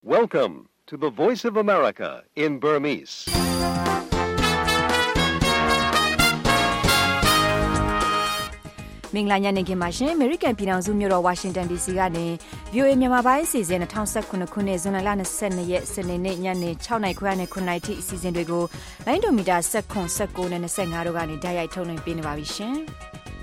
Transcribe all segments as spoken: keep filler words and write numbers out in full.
Welcome to the Voice of America in Burmese. ။မင်္ဂလာညနေခင်းပါရှင်။ American ပြည်ထောင်စုမြို့တော် Washington ဒီ စီ ကနေ ဗီအိုအေ မြန်မာပိုင်းအစီအစဉ်၂၀၁၇ခုနှစ်ဇွန်လ၂၂ရက်စနေနေ့ညနေ၆နာရီခွဲနဲ့ခုနှစ်နာရီထိအစီအစဉ်တွေကိုလိုင်းဒိုမီတာ၁၇ ၁၉နဲ့၂၅တို့ကနေဓာတ်ရိုက်ထုတ်လွှင့်ပေးနေပါပြီရှင်။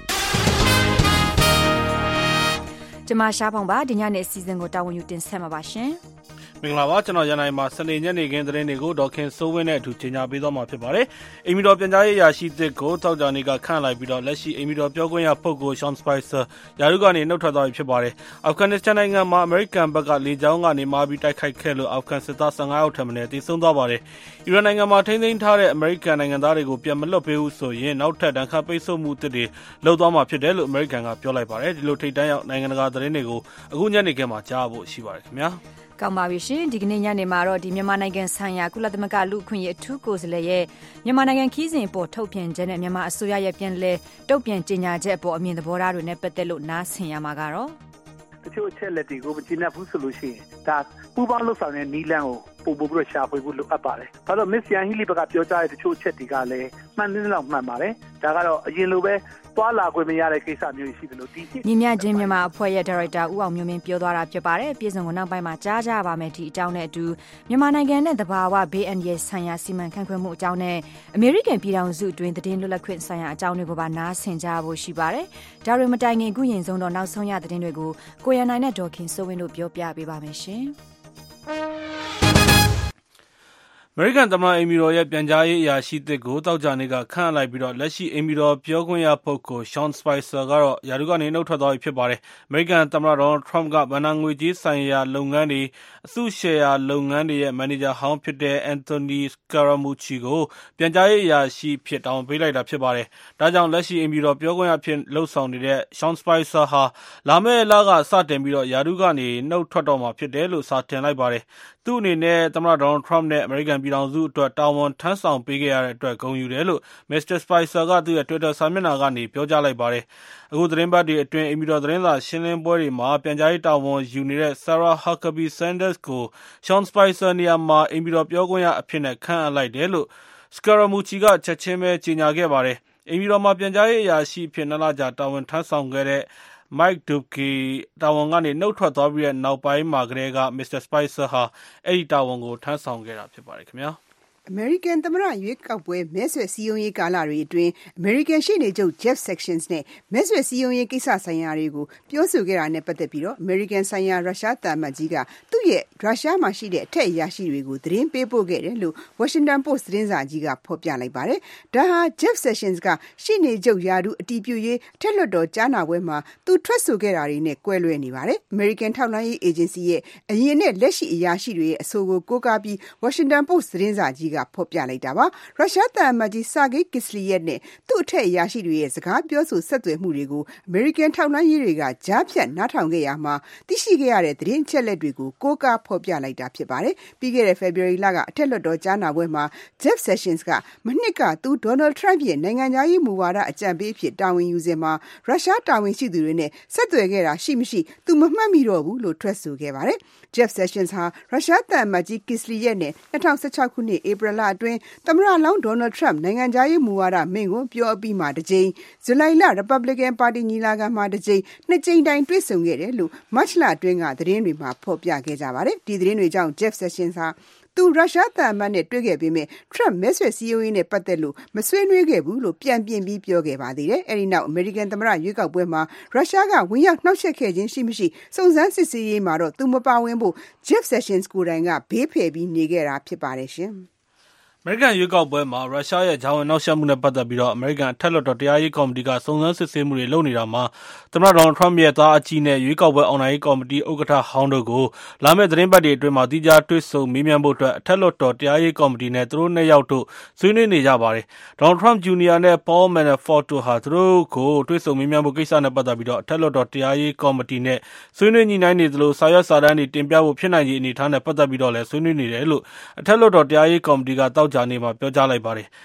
ကျွန်မရှားဖောင်ပါဒီညနေအစီအစဉ်ကိုတာဝန်ယူတင်ဆက်မှာပါရှင်။မင်္ဂလာပါကျွန်တော်ရန်နိုင်မှာစနေညနေခင်းသတင်းတွေကိုဒေါက်ခင်စိုးဝင်းနဲ့အတူကြီးညာပေးသွားမှာဖြစ်ပါတယ်။အီမီတော်ပြန်ကြားရေးရာရှိသစ်ကိုတောက်ကြနေကခန့်လိုက်ပြီးတော့လက်ရှိအီမီတော်ပြောခွင့်ရပုဂ္ဂိုလ် Sean Spicer ယာရုကနေနှုတ်ထွက်သွားပြီဖြစ်ပါတယ်။အာဖဂန်နစ္စတန်နိုင်ငံမှာ American ဘက်ကလေကြောင်းကနေမာပြီးတိုက်ခိုက်ခဲ့လို့အာဖဂန်စစ်သား၁၅ယောက်ထက်မနည်းသေဆုံးသွားပါတယ်။အီရန်နိုင်ငံမှာထိန်းသိမ်းထားတဲ့ American နိုင်ငံသားတွေကိုပြန်မလွှတ်ပေးဘူးဆိုရင်နောက်ထပ်ဒဏ်ခတ်ပိတ်ဆို့မှုအသစ်တွေလုပ်သွားမှာဖြစ်တယ်လို့ American ကပြောလိုက်ပါတယ်။ဒီလိုထိပ်တန်းရောက်နိုင်ငံတကာသတင်းတွေကိုအခုညနေခင်းမှာကြားဖို့ရှိပါတယ်ခင်ဗျာ။ကောင်းပါပြီရှင်ဒီကနေ့ညနေမှာတော့ဒီမြန်မာနိုင်ငံဆိုင်ရာကုလသမဂ္ဂလူ့အခွင့်အရေးအထူးကိုယ်စားလှယ်ရဲ့မြန်မာနိုင်ငံခီးစဉ်အပေါ်ထုတ်ပြန်ချက်နဲ့မြန်မာအစိုးရရဲ့ပြန်လည်တုံ့ပြန်ကြေညာချက်အပေါ်အမြင်သဘောထားတွေနဲ့ပတ်သက်လို့နားဆင်ရမှာကတော့တချို့အချက်လက်တွေကိုမကျေနပ်ဘူးဆိုလို့ရှိရင်ဒါပူပေါင်းလှုပ်ဆောင်တဲ့နီးလန်းကိုပို့ပို့ပြီးတော့ရှာဖွေဖို့လိုအပ်ပါတယ်။ဘာလို့ Miss Yang Hili ဘက်ကပြောကြားတဲ့တချို့အချက်တွေကလည်းမှန်တယ်လို့မှန်ပါတယ်။ဒါကတော့အရင်လိုပဲသွားလာခွင့်မရတဲ့ကိစ္စမျိုးရှိတယ်လို့ဒီညီမြချင်းမြန်မာအဖွဲ့ရဲ့ဒါရိုက်တာဦးအောင်မျိုးမင်းပြောသွားတာဖြစ်ပါတယ်။ပြည်စုံကိုနောက်ပိုင်းမှာကြားကြပါမယ်ဒီအကြောင်းနဲ့အတူမြန်မာနိုင်ငံနဲ့သဘာဝဘေးအန္တရာယ်ဆိုင်ရာစီမံခန့်ခွဲမှုအကြောင်းနဲ့အမေရိကန်ပြည်ထောင်စုအတွင်းသတင်းလွတ်လပ်ခွင့်ဆိုင်ရာအကြောင်းတွေကိုပါနားဆင်ကြဖို့ရှိပါတယ်။ဒါတွေမတိုင်ခင်ခုရင်ဆုံးတော့နောက်ဆုံးရသတင်းတွေကိုကိုရန်နိုင်နဲ့ဒေါ်ခင်စိုးဝင်းတို့ပြောပြပေးပါမယ်ရှင်။အမေရိကန်သမ္မတအိမ်ဖြူတော်ရဲ့ပြန်ကြားရေးအရာရှိသစ်ကိုတောက်ကြနေကခန့်လိုက်ပြီးတော့လက်ရှိအိမ်ဖြူတော်ပြောခွင့်ရပုဂ္ဂိုလ် Sean Spicer ကတော့ယာရုကနေနှုတ်ထွက်သွားပြီဖြစ်ပါတယ်။အမေရိကန်သမ္မတ Donald Trump ကဘဏ္ဍာငွေကြေးဆိုင်ရာလုပ်ငန်းတွေအစုရှယ်ယာလုပ်ငန်းတွေရဲ့မန်နေဂျာဟောင်းဖြစ်တဲ့ Anthony Scaramucci ကိုပြန်ကြားရေးအရာရှိဖြစ်တောင်းပေးလိုက်တာဖြစ်ပါတယ်။ဒါကြောင့်လက်ရှိအိမ်ဖြူတော်ပြောခွင့်ရဖြစ်လှုပ်ဆောင်နေတဲ့ Sean Spicer ဟာလာမယ့်လကစတင်ပြီးတော့ယာရုကနေနှုတ်ထွက်တော့မှာဖြစ်တယ်လို့စာတင်လိုက်ပါတယ်။သူ့အနေနဲ့သမ္မတ Donald Trump နဲ့အမေရိကန်ပြည်ထောင်စုအတွက်တာဝန်ထမ်းဆောင်ပေးခဲ့ရတဲ့အတွက်ဂုဏ်ယူတယ်လို့ မစ္စတာ Spicer ကသူ့ရဲ့ Twitter စာမျက်နှာကနေပြောကြားလိုက်ပါတယ်။အခုသတင်းပတ်တွေအတွင်းအိမ်ဖြူတော်သတင်းစာရှင်းလင်းပွဲတွေမှာပြန်ကြားရေးတာဝန်ယူနေတဲ့ Sarah Huckabee Sanders ကို Sean Spicer နေရာမှာအိမ်ဖြူတော်ပြောခွင့်ရအဖြစ်နဲ့ခန့်အပ်လိုက်တယ်လို့ Scaramucci ကချက်ချင်းပဲကြေညာခဲ့ပါတယ်။အိမ်ဖြူတော်မှာပြန်ကြားရေးအရာရှိအဖြစ်နှစ်လကြာတာဝန်ထမ်းဆောင်ခဲ့တဲ့Mike Dubke တာဝန်ကနေနှုတ်ထွက်သွားပြီးတဲ့နောက်ပိုင်းမှာကတည်းက မစ္စတာ Spicer ဟာအဲ့ဒီတာဝန်ကိုထမ်းဆောင်ခဲ့တာဖြစ်ပါတယ်ခင်ဗျာ။အမေရိကန်သမ္မတရွေးကောက်ပွဲမဲဆွယ်စည်းရုံးရေးကာလတွေအတွင်းအမေရိကန်ရှေ့နေချုပ် Jeff Sessions နဲ့မဲဆွယ်စည်းရုံးရေးကိစ္စဆိုင်ရာတွေကိုပြောဆိုခဲ့တာနဲ့ပတ်သက်ပြီးတော့အမေရိကန်ဆိုင်ရာရုရှားသံအမတ်ကြီးကသူ့ရဲ့ရုရှားမှာရှိတဲ့အထက်အရာရှိတွေကိုသတင်းပေးပို့ခဲ့တယ်လို့ Washington Post သတင်းစာကြီးကဖော်ပြလိုက်ပါတယ်။ဒါဟာ Jeff Sessions ကရှေ့နေချုပ်ယာရုအတည်ပြုရေးအထက်လွှတ်တော်ကြားနာပွဲမှာသူထွက်ဆိုခဲ့တာတွေနဲ့ကွဲလွဲနေပါတယ်။ American ထောက်လှမ်းရေး agency ရဲ့အရင်နဲ့လက်ရှိအရာရှိတွေရဲ့အဆိုကိုကိုးကားပြီး Washington Post သတင်းစာကြီးကဖော်ပြလိုက်တာပါ။ရုရှားသံအမတ်ကြီး Sergei Kislyak နဲ့သူ့အထက်အရာရှိတွေရဲ့စကားပြောဆိုဆက်သွယ်မှုတွေကို American ထောက်လှမ်းရေးတွေကကြားဖြတ်နားထောင်ခဲ့ရမှာသိရှိခဲ့ရတဲ့သတင်းအချက်အလက်တွေကိုကိုးကားဖော်ပြလိုက်တာဖြစ်ပါတယ်။ပြီးခဲ့တဲ့ February လကအထက်လွှတ်တော်ကြားနာပွဲမှာ Jeff Sessions ကမနှစ်ကသူ Donald Trump ရဲ့နိုင်ငံခြားရေးမူဝါဒအကြံပေးအဖြစ်တာဝန်ယူစဉ်မှာရုရှားတာဝန်ရှိသူတွေနဲ့ဆက်သွယ်ခဲ့တာရှိမရှိသူမမှတ်မိတော့ဘူးလို့ထွက်ဆိုခဲ့ပါတယ်။ Jeff Sessions ဟာရုရှားသံအမတ်ကြီး Kislyak နဲ့၂၀၁၆ခုနှစ် April လအတွင်းသမ္မတလောင်း Donald Trump နိုင်ငံခြားရေးမူဝါဒမိန့်ခွန်းပြောအပြီးမှာတစ်ကြိမ်ဇူလိုင်လ Republican ပါတီညီလာခံမှာတစ်ကြိမ်နှစ်ကြိမ်တိုင်တွေ့ဆုံခဲ့တယ်လို့ March လအတွင်းကသတင်းတွေမှာဖော်ပြခဲ့ကြပါတယ်။ဒီသတင်းတွေကြောင့် Jeff Sessions ဟာသူရုရှားသံအမတ်နဲ့တွေ့ခဲ့ပေမဲ့ Trump မဲဆွယ်စည်းရုံးရေးနဲ့ပတ်သက်လို့မဆွေးနွေးခဲ့ဘူးလို့ပြန်ပြင်ပြီးပြောခဲ့ပါသေးတယ်။အဲဒီနောက် American သမ္မတရွေးကောက်ပွဲမှာရုရှားကဝင်ရောက်နှောက်ယှက်ခဲ့ခြင်းရှိမရှိစုံစမ်းစစ်ဆေးရေးမှာတော့သူမပါဝင်ဖို့ Jeff Sessions ကိုယ်တိုင်ကဘေးဖယ်ပြီးနေခဲ့တာဖြစ်ပါတယ်ရှင်။အမေရိကန်ရွေးကောက်ပွဲမှာရုရှားရဲ့ဂျာဝင်နှောက်ယှက်မှုနဲ့ပတ်သက်ပြီးတော့အမေရိကန်အထက်လွှတ်တော်တရားရေးကော်မတီကစုံစမ်းစစ်ဆေးမှုတွေလုပ်နေတာမှာသမ္မတဒေါ်နယ်ထရမ့်ရဲ့သားအကြီးနဲ့ရွေးကောက်ပွဲအောင်နိုင်ရေးကော်မတီဥက္ကဋ္ဌဟောင်းတို့ကိုလာမယ့်သတင်းပတ်တွေအတွင်းမှာတိကျတွေ့ဆုံမေးမြန်းဖို့အတွက်အထက်လွှတ်တော်တရားရေးကော်မတီနဲ့သူတို့နှစ်ယောက်တို့ဆွေးနွေးနေကြပါတယ်။ဒေါ်နယ်ထရမ့် ဂျူနီယာ နဲ့ Paul Manafort တို့ဟာသူတို့ကိုတွေ့ဆုံမေးမြန်းဖို့ကိစ္စနဲ့ပတ်သက်ပြီးတော့အထက်လွှတ်တော်တရားရေးကော်မတီနဲ့ဆွေးနွေးညှိနှိုင်းနေသလိုစာရွက်စာတမ်းတွေတင်ပြဖို့ဖြစ်နိုင်ခြေအနေအထားနဲ့ပတ်သက်ပြီးတော့လည်းဆွေးနွေးနေတယ်လို့အထက်လွှတ်တော်တရားရေးကော်မတီကတောက်ကြနေမှာပြောကြားလိုက်ပါတယ်။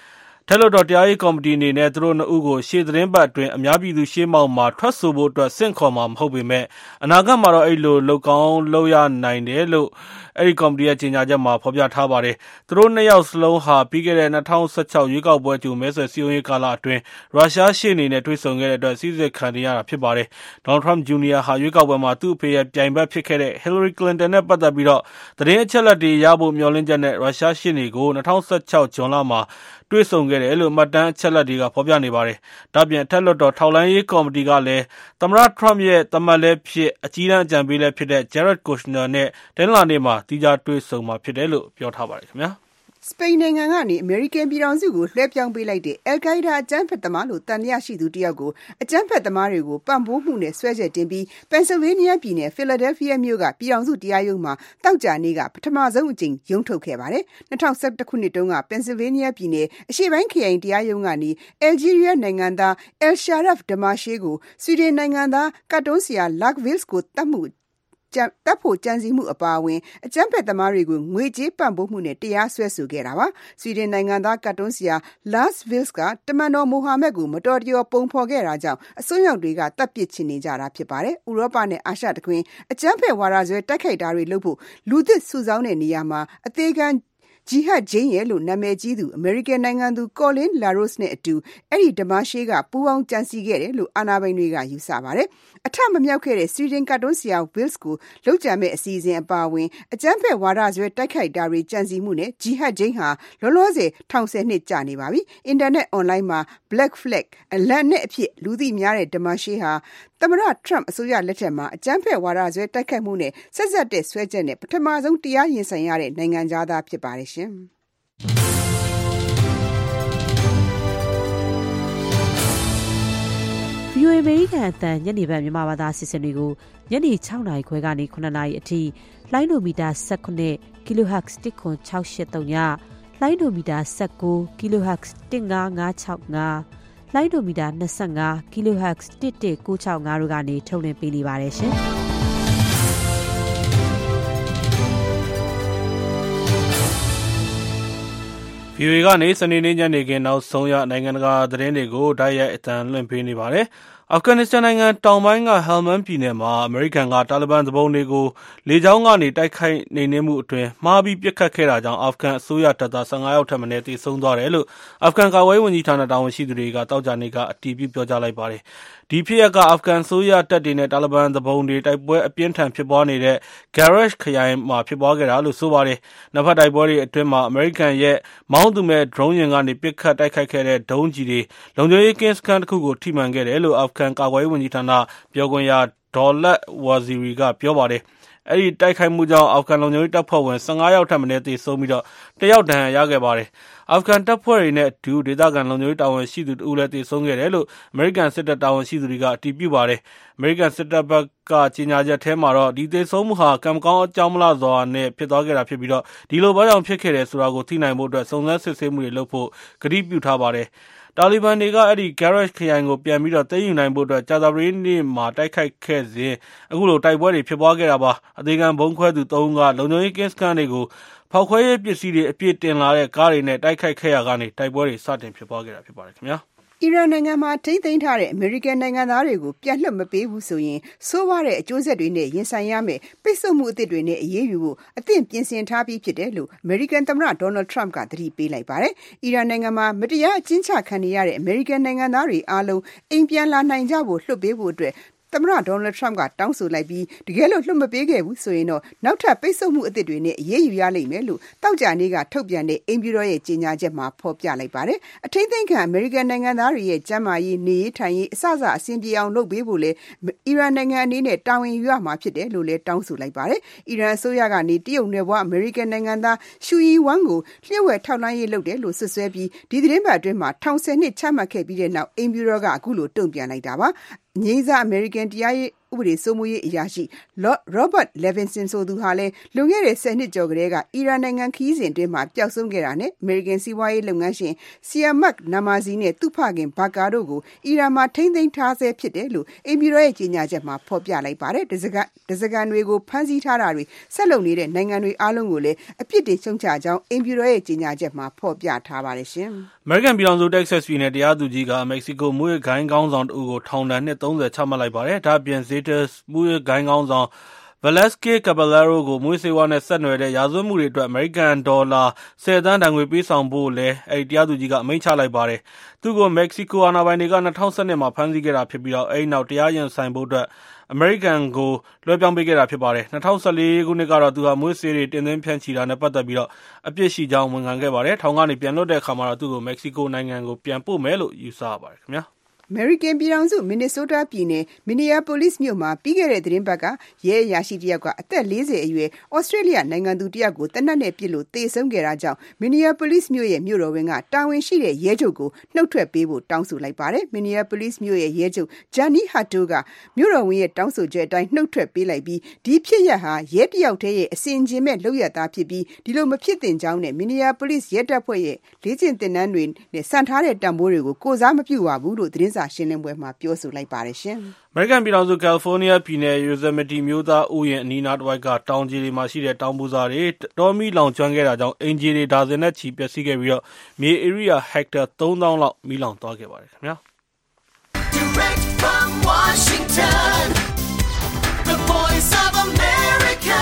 ထက်လွှတ်တော်တရားရေးကော်မတီအနေနဲ့သူတို့နှစ်ဦးကိုရှေ့သတင်းပတ်အတွင်းအများပြည်သူရှေ့မှောက်မှာထွက်ဆိုဖို့အတွက်ဆင့်ခေါ်မှာမဟုတ်ပေမဲ့အနာဂတ်မှာတော့အဲ့လိုလုပ်ကောင်းလုပ်ရနိုင်တယ်လို့အဲ့ဒီကော်မတီရဲ့ကြေညာချက်မှာဖော်ပြထားပါတယ်။သူတို့နှစ်ယောက်စလုံးဟာပြီးခဲ့တဲ့၂၀၁၆ရွေးကောက်ပွဲကြိုမဲဆွယ်စည်းရုံးရေးကာလအတွင်းရုရှားရှေ့နေနဲ့တွေ့ဆုံခဲ့တဲ့အတွက်စီစစ်ခံရတာဖြစ်ပါတယ်။ Donald Trump Juniorဟာရွေးကောက်ပွဲမှာသူ့အဖေရဲ့ပြိုင်ဘက်ဖြစ်ခဲ့တဲ့ Hillary Clinton နဲ့ပတ်သက်ပြီးတော့သတင်းအချက်အလက်တွေရဖို့မျှော်လင့်ချက်နဲ့ရုရှားရှေ့နေကို၂၀၁၆ဇွန်လမှာတွေ့ဆုံခဲ့တယ်လို့မှတ်တမ်းအချက်အလက်တွေကဖော်ပြနေပါတယ်။ဒါ့အပြင်အထက်လွှတ်တော်ထောက်လှမ်းရေးကော်မတီကလည်းသမ္မတ Trump ရဲ့သမ္မတ်လည်းဖြစ်အကြီးတန်းအကြံပေးလည်းဖြစ်တဲ့ Jared Kushner နဲ့တနင်္လာနေ့မှာတီးခြားတွေ့ဆုံမှာဖြစ်တယ်လို့ပြောထားပါတယ်ခင်ဗျာ။စပိန်နိုင်ငံကနေအမေရိကန်ပြည်ထောင်စုကိုလွှဲပြောင်းပေးလိုက်တဲ့ Al-Qaeda အကြမ်းဖက်သမားလို့တန်တရားရှိသူတယောက်ကိုအကြမ်းဖက်သမားတွေကိုပံ့ပိုးမှုနဲ့ဆွဲချက်တင်ပြီး Pennsylvania ပြည်နယ် Philadelphia မြို့ကပြည်ထောင်စုတရားရုံးမှာတောက်ကြနေ့ကပထမဆုံးအကြိမ်ရုံးထုတ်ခဲ့ပါတယ်။၂၀၁၁ခုနှစ်တုန်းက Pennsylvania ပြည်နယ်အရှေ့ပိုင်းခရိုင်တရားရုံးကနေ Algeria နိုင်ငံသား El-Sharaf Damashi ကို Sweden နိုင်ငံသားကတ်တုန်းဆရာ Lac Wils ကိုတတ်မှုတပ်ဖို့ကြံစည်မှုအပါအဝင်အကြမ်းဖက်သမားတွေကိုငွေကြေးပံ့ပိုးမှုနဲ့တရားစွဲဆိုခဲ့တာပါ။ဆွီဒင်နိုင်ငံသားကတ်တုန်းဆရာ Lars Vilks ကတမန်တော်မိုဟာမက်ကိုမတော်တရောပုံဖော်ခဲ့တာကြောင့်အစွန်းရောက်တွေကတပ်ပစ်ချင်နေကြတာဖြစ်ပါတယ်။ဥရောပနဲ့အာရှတခွင်အကြမ်းဖက်ဝါဒစွဲတိုက်ခိုက်တာတွေလုပ်ဖို့လူသစ်စုဆောင်းတဲ့နေရာမှာအသေးခံဂျီဟတ်ဂျင်းရဲ့လို့နာမည်ကြီးသူအမေရိကန်နိုင်ငံသူ Colin LaRose နဲ့အတူအဲ့ဒီဒမာရှေးကပူးပေါင်းကြံစည်ခဲ့တယ်လို့အာဏာပိုင်တွေကယူဆပါတယ်။အထမမြောက်ခဲ့တဲ့ဆွီဒင်ကတ်တုန်းဆရာ Wills ကိုလောက်ကြံမဲ့အစီအစဉ်အပါအဝင်အကြမ်းဖက်ဝါဒစွဲတိုက်ခိုက်တာတွေကြံစည်မှုနဲ့ဂျီဟတ်ဂျင်းဟာလောလောဆယ်ထောင်ဆယ်နှစ်ကြာနေပါပြီ။အင်တာနက်အွန်လိုင်းမှာ Black Flag အလံနဲ့အဖြစ်လူသိများတဲ့ဒမာရှေးဟာသမ္မတ Trump အစိုးရလက်ထက်မှာအကြမ်းဖက်ဝါဒစွဲတိုက်ခိုက်မှုနဲ့ဆက်ဆက်တဲ့ဆွဲချက်နဲ့ပထမဆုံးတရားရင်ဆိုင်ရတဲ့နိုင်ငံသားဖြစ်ပါတယ်ရှင်။ဗီအိုအေ အမေရိကန်အသံညနေပိုင်းမြန်မာဘာသာအစီအစဉ်တွေကိုညနေ၆နာရီခွဲကနေ၇နာရီအထိလိုင်းဒိုမီတာ၁၉ kilohertz တစ်ခွန်၆၈၃ညလိုင်းဒိုမီတာ၁၉ kilohertz တစ်၅၅၆၅လိုင်းဒိုမီတာ၂၅ kilohertz တစ်၁၉၆၅တို့ကနေထုတ်လွှင့်ပေးနေပါတယ်ရှင်။ဗီအိုအေကနေစနေနေ့ညနေခင်းနောက်ဆုံးရနိုင်ငံတကာသတင်းတွေကိုတိုက်ရိုက်အသံလွှင့်ပေးနေပါတယ်။အာဖဂန်နစ္စတန်နိုင်ငံတောင်ပိုင်းကဟယ်မန်ပြည်နယ်မှာအမေရိကန်ကတာလီဘန်သူပုန်တွေကိုလေကြောင်းကနေတိုက်ခိုက်နှိမ်နင်းမှုအတွင်းမှားပြီးပစ်ခတ်ခဲ့တာကြောင့်အာဖဂန်အစိုးရတပ်သား၁၅ယောက်ထက်မနည်းသေဆုံးသွားတယ်လို့အာဖဂန်ကာကွယ်ရေးဝန်ကြီးဌာနတာဝန်ရှိသူတွေကတောက်ကြနေ့ကအတည်ပြုပြောကြားလိုက်ပါတယ်။ဒီဖြစ်ရပ်ကအာဖဂန်အစိုးရတပ်တွေနဲ့တာလီဘန်သူပုန်တွေတိုက်ပွဲအပြင်းထန်ဖြစ်ပွားနေတဲ့ Garash ခရိုင်မှာဖြစ်ပွားခဲ့တာလို့ဆိုပါတယ်။နှစ်ဖက်တိုက်ပွဲတွေအတွင်းမှာအမေရိကန်ရဲ့မောင်းသူမဲ့ drone ယာဉ်ကနေပစ်ခတ်တိုက်ခိုက်ခဲ့တဲ့ဒုံးကျည်တွေလုံခြုံရေးကင်းစခန်းတစ်ခုကိုထိမှန်ခဲ့တယ်လို့အာဖဂန်ကာကွယ်ရေးဝန်ကြီးဌာနပြောခွင့်ရဒေါ်လက်ဝါဇီရီကပြောပါတယ်။အဲဒီတိုက်ခိုက်မှုကြောင့်အာဖဂန်လုံခြုံရေးတပ်ဖွဲ့ဝင်၁၅ယောက်ထက်မနည်းသေဆုံးပြီးတော့တယောက်ဒဏ်ရာရခဲ့ပါတယ်။အာဖဂန်တပ်ဖွဲ့တွေနဲ့အတူဒေသခံလုံခြုံရေးတာဝန်ရှိသူတို့လည်းသေဆုံးခဲ့တယ်လို့အမေရိကန်စစ်တပ်တာဝန်ရှိသူတွေကအတည်ပြုပါတယ်။အမေရိကန်စစ်တပ်ဘက်ကကြေညာချက်ထဲမှာတော့ဒီသေဆုံးမှုဟာကံမကောင်းအကြောင်းမလှစွာနဲ့ဖြစ်သွားခဲ့တာဖြစ်ပြီးတော့ဒီလိုဘာကြောင့်ဖြစ်ခဲ့တယ်ဆိုတာကိုသိနိုင်ဖို့အတွက်စုံစမ်းစစ်ဆေးမှုတွေလုပ်ဖို့ကတိပြုထားပါတယ်။တာလီဘန်တွေကအဲ့ဒီ Garash ခရိုင်ကိုပြန်ပြီးတော့သိမ်းယူနိုင်ဖို့အတွက်ကြာသပတေးနေ့မှာတိုက်ခိုက်ခဲ့စဉ်အခုလိုတိုက်ပွဲတွေဖြစ်ပွားခဲ့တာပါ။အသေးခံဘုံခွဲသူသုံးဦးကလုံခြုံရေးကင်းစခန်းတွေကိုဖောက်ခွဲရေးပစ္စည်းတွေအပြည့်တင်လာတဲ့ကားတွေနဲ့တိုက်ခိုက်ခဲ့ရကနေတိုက်ပွဲတွေစတင်ဖြစ်ပွားခဲ့တာဖြစ်ပါတယ်ခင်ဗျာ။အီရန်နိုင်ငံမှာထိန်းသိမ်းထားတဲ့အမေရိကန်နိုင်ငံသားတွေကိုပြန်လွှတ်မပေးဘူးဆိုရင်ဆိုးဝါးတဲ့အကျိုးဆက်တွေနဲ့ရင်ဆိုင်ရမယ်ပိတ်ဆို့မှုအသစ်တွေနဲ့အရေးယူဖို့အသင့်ပြင်ဆင်ထားပြီးဖြစ်တယ်လို့အမေရိကန်သမ္မတဒေါ်နယ်ထရမ့်ကသတိပေးလိုက်ပါတယ်။အီရန်နိုင်ငံမှာမတရားအကျဉ်းချခံနေရတဲ့အမေရိကန်နိုင်ငံသားတွေအားလုံးအိမ်ပြန်လာနိုင်ကြဖို့လွှတ်ပေးဖို့အတွက်သမ္မတဒေါ်နယ်ထရမ့်ကတောင်းဆိုလိုက်ပြီးတကယ်လို့လွှတ်မပေးခဲ့ဘူးဆိုရင်တော့နောက်ထပ်ပိတ်ဆို့မှုအသစ်တွေနဲ့အရေးယူရလိမ့်မယ်လို့တောက်ကြနေ့ကထုတ်ပြန်တဲ့အိမ်ဖြူတော်ရဲ့ကြေညာချက်မှာဖော်ပြလိုက်ပါတယ်။အထိန်းသိမ်းခံအမေရိကန်နိုင်ငံသားတွေရဲ့ကျန်းမာရေးနေရေးထိုင်ရေးအစစအဆင်ပြေအောင်လုပ်ပေးဖို့လေအီရန်နိုင်ငံအနေနဲ့တာဝန်ယူရမှာဖြစ်တယ်လို့လည်းတောင်းဆိုလိုက်ပါတယ်။အီရန်အစိုးရကနေတရုတ်နယ်ဘွားအမေရိကန်နိုင်ငံသားရှူယီဝမ်ကိုလျှို့ဝှက်ထောက်လှမ်းရေးလုပ်တယ်လို့ဆွဆွဲပြီးဒီသတင်းပတ်အတွင်းမှာထောင်ဆယ်နှစ်ချမှတ်ခဲ့ပြီးတဲ့နောက်အိမ်ဖြူတော်ကအခုလိုတုံ့ပြန်လိုက်တာပါ။ငြိမ်းစားအမေရိကန်တရားရေးဥပဒေစိုးမိုးရေးအရာရှိ Robert Levinson ဆိုသူဟာလည်းလွန်ခဲ့တဲ့ဆယ်နှစ်ကျော်ကတည်းကအီရန်နိုင်ငံခရီးစဉ်အတွင်းမှာပျောက်ဆုံးခဲ့တာနဲ့အမေရိကန်စီးပွားရေးလုပ်ငန်းရှင် Siamak Namazi နဲ့သူ့ဖခင်ဘာကာတို့ကိုအီရန်မှာထိန်းသိမ်းထားဆဲဖြစ်တယ်လို့အိမ်ဖြူတော်ရဲ့ကြေညာချက်မှာဖော်ပြလိုက်ပါတယ်။တစကတစကန်တွေကိုဖမ်းဆီးထားတာတွေဆက်လုပ်နေတဲ့နိုင်ငံတွေအားလုံးကိုလည်းအပြစ်တင်ရှုံချကြောင်းအိမ်ဖြူတော်ရဲ့ကြေညာချက်မှာဖော်ပြထားပါတယ်ရှင်။ American ပြည်ထောင်စု Texas ပြည်နယ်တရားသူကြီးက မက္ကဆီကိုမူးယစ်ဂိုဏ်းခေါင်းဆောင်တဦးကိုထောင်ဒဏ်နှစ်သုံးဆယ်ချမှတ်လိုက်ပါတယ်။ဒါ့အပြင် Zetas မူးယစ်ဂိုဏ်းခေါင်းဆောင် Velasquez Caballero ကိုမူးယစ်ဆေးဝါးနဲ့ဆက်နွယ်တဲ့ရာဇဝတ်မှုတွေအတွက် အမေရိကန်ဒေါ်လာဆယ်သန်းဒဏ်ငွေပေးဆောင်ဖို့လည်းအဲဒီတရားသူကြီးကအမိန့်ချလိုက်ပါတယ်။သူ့ကိုမက္ကဆီကိုအာဏာပိုင်တွေက၂၀၁၂မှာဖမ်းဆီးခဲ့တာဖြစ်ပြီးတော့အဲဒီနောက်တရားရင်ဆိုင်ဖို့အတွက်အမေရိကန်ကိုလွှဲပြောင်းပေးခဲ့တာဖြစ်ပါတယ်။၂၀၁၄ခုနှစ်ကတော့သူဟာမူးယစ်ဆေးတွေတင်သွင်းဖြန့်ချီတာနဲ့ပတ်သက်ပြီးတော့အပြစ်ရှိကြောင်းဝန်ခံခဲ့ပါတယ်။ထောင်ကနေပြန်လွတ်တဲ့အခါမှာတော့သူ့ကိုမက္ကဆီကိုနိုင်ငံကိုပြန်ပို့မယ်လို့ယူဆရပါတယ်ခင်ဗျာ။ American ပြည်ထောင်စု Minnesota ပြည်နယ် Minneapolis မြို့မှာပြီးခဲ့တဲ့သတင်းပတ်ကရဲအရာရှိတယောက်ကအသက်၄၀အရွယ် Australia နိုင်ငံသူတယောက်ကိုတနတ်နဲ့ပစ်လို့သေဆုံးခဲ့တာကြောင့် Minneapolis မြို့ရဲ့မြို့တော်ဝန်ကတာဝန်ရှိတဲ့ရဲချုပ်ကိုနှုတ်ထွက်ပေးဖို့တောင်းဆိုလိုက်ပါတယ်။ Minneapolis မြို့ရဲ့ရဲချုပ် Johnny Hutto ကမြို့တော်ဝန်ရဲ့တောင်းဆိုချက်အတိုင်းနှုတ်ထွက်ပေးလိုက်ပြီးဒီဖြစ်ရပ်ဟာရဲတယောက်တည်းရဲ့အစင်ကျင်မဲ့လုပ်ရတာဖြစ်ပြီးဒီလိုမဖြစ်သင့်ကြောင်းနဲ့ Minneapolis ရဲတပ်ဖွဲ့ရဲ့လေ့ကျင့်သင်တန်းတွေနဲ့စံထားတဲ့တန်ဖိုးတွေကိုကိုစားမပြုပါဘူးလို့သတင်းစာရှင်းလင်းပွဲမှာပြောဆိုလိုက်ပါတယ်ရှင်။ American ပြည်ထောင်စု California ပြည်နယ် Yosemite မြို့သားဥယျာဉ်အနီးနားတစ်ဝိုက်ကတောင်ခြေတွေမှာရှိတဲ့တောင်ပူစာတွေတောမီးလောင်ကျွမ်းခဲ့တာကြောင့်အင်ဂျီတွေဒါဇင်နဲ့ချီပျက်စီးခဲ့ပြီးတော့မြေဧရိယာဟက်တာသုံးသောင်းလောက်မီးလောင်သွားခဲ့ပါတယ်ခင်ဗျာ။ Direct from Washington, the voice of America,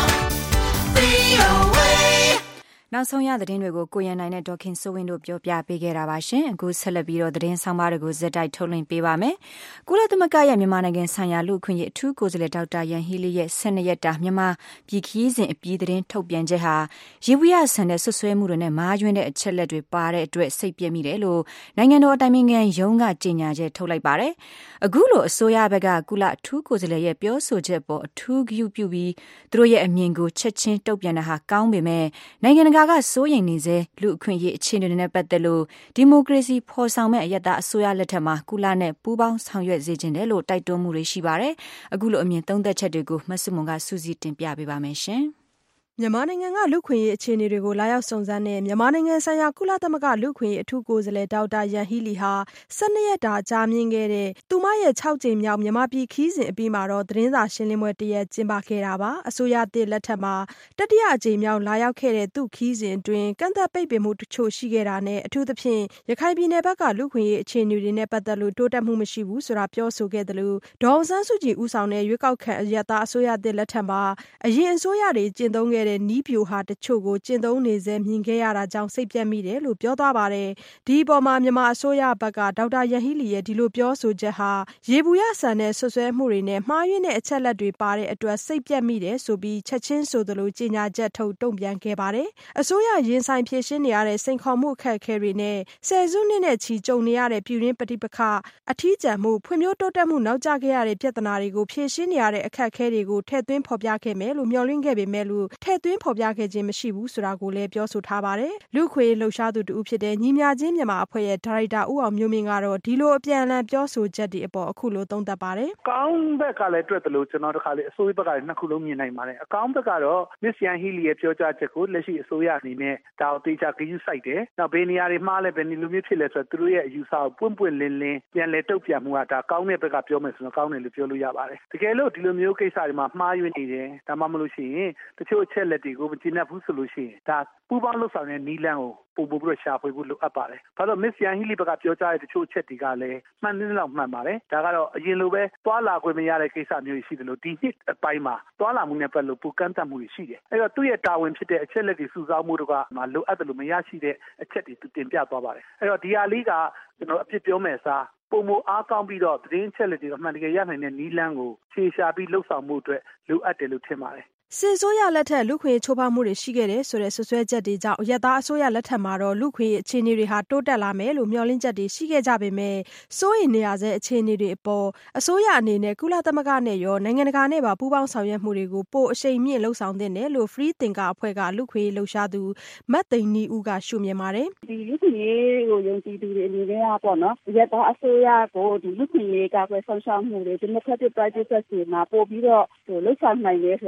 V O A နောက်ဆုံးရသတင်းတွေကိုကိုရန်နိုင်နဲ့ဒေါ်ခင်စိုးဝင်းတို့ပြောပြပေးခဲ့တာပါရှင်။အခုဆက်လက်ပြီးတော့သတင်းဆောင်ပါတွေကိုဇက်တိုက်ထုတ်လွှင့်ပေးပါမယ်။ကုလသမဂ္ဂရဲ့မြန်မာနိုင်ငံဆိုင်ရာလူ့အခွင့်အရေးအထူးကိုယ်စားလှယ်ဒေါက်တာယန်ဟီလီရဲ့ဆယ်နှစ်ရက်တာမြန်မာပြည်ခရီးစဉ်အပြီးသတင်းထုတ်ပြန်ချက်ဟာရေဘူးရဆန်တဲ့ဆွဆွဲမှုတွေနဲ့မားယွင်းတဲ့အချက်လက်တွေပါတဲ့အတွက်စိတ်ပြည့်မိတယ်လို့နိုင်ငံတော်အတိုင်ပင်ခံရုံးကကြေညာချက်ထုတ်လိုက်ပါတယ်။အခုလိုအစိုးရဘက်ကကုလအထူးကိုယ်စားလှယ်ရဲ့ပြောဆိုချက်ပေါ်အထူးဂရုပြုပြီးသူတို့ရဲ့အမြင်ကိုချက်ချင်းတုံ့ပြန်တာဟာကောင်းပေမဲ့နိုင်ငံတကာကစိုးရိမ်နေစေလူအခွင့်အရေးအခြေအနေတွေနဲ့ပတ်သက်လို့ဒီမိုကရေစီဖော်ဆောင်မဲ့အယက်သားအစိုးရလက်ထက်မှာကုလနဲ့ပူးပေါင်းဆောင်ရွက်စေခြင်းတယ်လို့တိုက်တွန်းမှုတွေရှိပါတယ်။အခုလိုအမြင်သုံးသက်ချက်တွေကိုမဆုမွန်ကစူးစီးတင်ပြပေးပါမယ်ရှင်။မြန်မာနိုင်ငံကလူ့ခွင့်ရေးအခြေအနေတွေကိုလာရောက်စုံစမ်းတဲ့မြန်မာနိုင်ငံဆိုင်ရာကုလသမဂ္ဂလူ့ခွင့်ရေးအထူးကိုယ်စားလှယ်ဒေါက်တာယန်ဟီလီဟာဆယ်နှစ်ရက်တာကြာမြင့်ခဲ့တဲ့သူမရဲ့ခြောက်ကြိမ်မြောက်မြန်မာပြည်ခီးစဉ်အပြီးမှာတော့သတင်းစာရှင်းလင်းပွဲတစ်ရက်ကျင်းပခဲ့တာပါအစိုးရသစ်လက်ထက်မှာတတိယအကြိမ်မြောက်လာရောက်ခဲ့တဲ့သူ့ခီးစဉ်အတွင်းကန့်သက်ပိတ်ပင်မှုတချို့ရှိခဲ့တာနဲ့အထူးသဖြင့်ရခိုင်ပြည်နယ်ဘက်ကလူ့ခွင့်ရေးအခြေအနေတွေနဲ့ပတ်သက်လို့တိုးတက်မှုမရှိဘူးဆိုတာပြောဆိုခဲ့တယ်လို့ဒေါ်အောင်ဆန်းစုကြည်ဦးဆောင်တဲ့ရွေးကောက်ခံအယက်သားအစိုးရသစ်လက်ထက်မှာအရင်အစိုးရတွေကျင့်သုံးခဲ့တဲ့နီးပြိုဟာတချို့ကိုကျင့်သုံးနေစေမြင်ခဲ့ရတာကြောင့်စိတ်ပြတ်မိတယ်လို့ပြောသွားပါတယ်။ဒီအပေါ်မှာမြန်မာအစိုးရဘက်ကဒေါက်တာယန်ဟီလီရဲ့ဒီလိုပြောဆိုချက်ဟာရေဘူးရဆန်တဲ့ဆွဆွဲမှုတွေနဲ့မှားယွင်းတဲ့အချက်လက်တွေပါတဲ့အတွက်စိတ်ပြတ်မိတယ်ဆိုပြီးချက်ချင်းဆိုသလိုကြေညာချက်ထုတ်တုံ့ပြန်ခဲ့ပါတယ်။အစိုးရရင်ဆိုင်ဖြေရှင်းနေရတဲ့စိန်ခေါ်မှုအခက်အခဲတွေနဲ့ဆယ်စုနှစ်နဲ့ချီကြုံနေရတဲ့ပြည်တွင်းပဋိပက္ခအထီးကျန်မှုဖွံ့ဖြိုးတိုးတက်မှုနောက်ကျခဲ့ရတဲ့ပြဿနာတွေကိုဖြေရှင်းနေရတဲ့အခက်အခဲတွေကိုထည့်သွင်းဖော်ပြခဲ့မယ်လို့မျှော်လင့်ခဲ့ပေမဲ့လို့ထည့်သွင်းဖော်ပြခဲ့ခြင်းမရှိဘူးဆိုတာကိုလည်းပြောဆိုထားပါတယ်။လူ့ခွေလှုပ်ရှားသူတူဖြစ်တဲ့ညီမျှခြင်းမြန်မာအဖွဲ့ရဲ့ဒါရိုက်တာဦးအောင်မျိုးမင်းကတော့ဒီလိုအပြန်အလှန်ပြောဆိုချက်တွေအပေါ်အခုလိုသုံးသပ်ပါတယ်။ကောင်းဘက်ကလည်းတွေ့တယ်လို့ကျွန်တော်တို့ခါလေးအစိုးရဘက်ကလည်းနှစ်ခုလုံးမြင်နိုင်ပါတယ်။အကောင်းဘက်ကတော့ Miss Yan Healy ရဲ့ပြောကြားချက်ကိုလက်ရှိအစိုးရအနေနဲ့ဒါကိုတေချာဂရုစိုက်တယ်။နောက်ဘယ်နေရာတွေမှားလဲဘယ်လိုမျိုးဖြစ်လဲဆိုတော့သူတို့ရဲ့အယူဆကိုပွင့်ပွင့်လင်းလင်းပြန်လည်တုံ့ပြန်မှုကဒါကောင်းတဲ့ဘက်ကပြောမယ်ဆိုတော့ကောင်းတယ်လို့ပြောလို့ရပါတယ်။တကယ်လို့ဒီလိုမျိုးကိစ္စတွေမှာမှားယွင်းနေတယ်ဒါမှမဟုတ်ရှိရင်တချို့အချက်လက်တွေကိုမကျေနပ်ဘူးဆိုလို့ရှိရင်ဒါပူပေါင်းလှုပ်ဆောင်တဲ့နီးလန်းကိုပုံပို့ပြီးရှာဖွေဖို့လိုအပ်ပါတယ်။ဘာလို့ Miss Yan Healy ဘက်ကပြောကြားတဲ့တချို့အချက်တွေကလည်းမှန်တယ်လို့မှန်ပါတယ်။ဒါကတော့အရင်လိုပဲသွားလာခွင့်မရတဲ့ကိစ္စမျိုးရှိတယ်လို့ဒီနှစ်အပိုင်းမှာသွားလာမှုနဲ့ပတ်လို့ပူကန့်သတ်မှုရှိတယ်။အဲ့တော့သူ့ရဲ့တာဝန်ဖြစ်တဲ့အချက်လက်တွေစုဆောင်းမှုတွေကမှလိုအပ်တယ်လို့မရရှိတဲ့အချက်တွေသူတင်ပြသွားပါတယ်။အဲ့တော့ဒီဟာလေးကကျွန်တော်အဖြစ်ပြောမယ်စားပုံမအားကောင်းပြီးတော့သတင်းချက်လက်တွေအမှန်တကယ်ရနိုင်တဲ့နီးလန်းကိုခြေရှာပြီးလှုပ်ဆောင်မှုအတွက်လိုအပ်တယ်လို့ထင်ပါတယ်။စစ်ဆိုးရလက်ထက်လူခွင့်ချိုးဖောက်မှုတွေရှိခဲ့တယ်ဆိုတဲ့ဆွဆွဲချက်တွေကြောင့်ရက်သားအစိုးရလက်ထက်မှာတော့လူခွင့်အခြေအနေတွေဟာတိုးတက်လာမယ်လို့မျှော်လင့်ချက်တွေရှိခဲ့ကြပေမဲ့စိုးရိမ်နေရတဲ့အခြေအနေတွေအပေါ်အစိုးရအနေနဲ့ကုလသမဂ္ဂနဲ့ရောနိုင်ငံတကာနဲ့ပါပူးပေါင်းဆောင်ရွက်မှုတွေကိုပိုအရှိန်မြင့်လှုပ်ဆောင်သင့်တယ်လို့ Free Thinker အဖွဲ့ကလူခွင့်လှုပ်ရှားသူမတ်သိန်းနီဦးကရှုမြင်ပါတယ်။ဒီလူခွင့်ကိုယုံကြည်သူတွေအနေနဲ့ကပေါ့နော်ရက်သားအစိုးရကိုဒီလူခွင့်ကကွယ်ဆောင်ရှောက်မှုတွေ democratic practices တွေမှာပို့ပြီးတော့လှုပ်ဆောင်နိုင်တယ်ဆိုတဲ့ပုံသိက္ခာ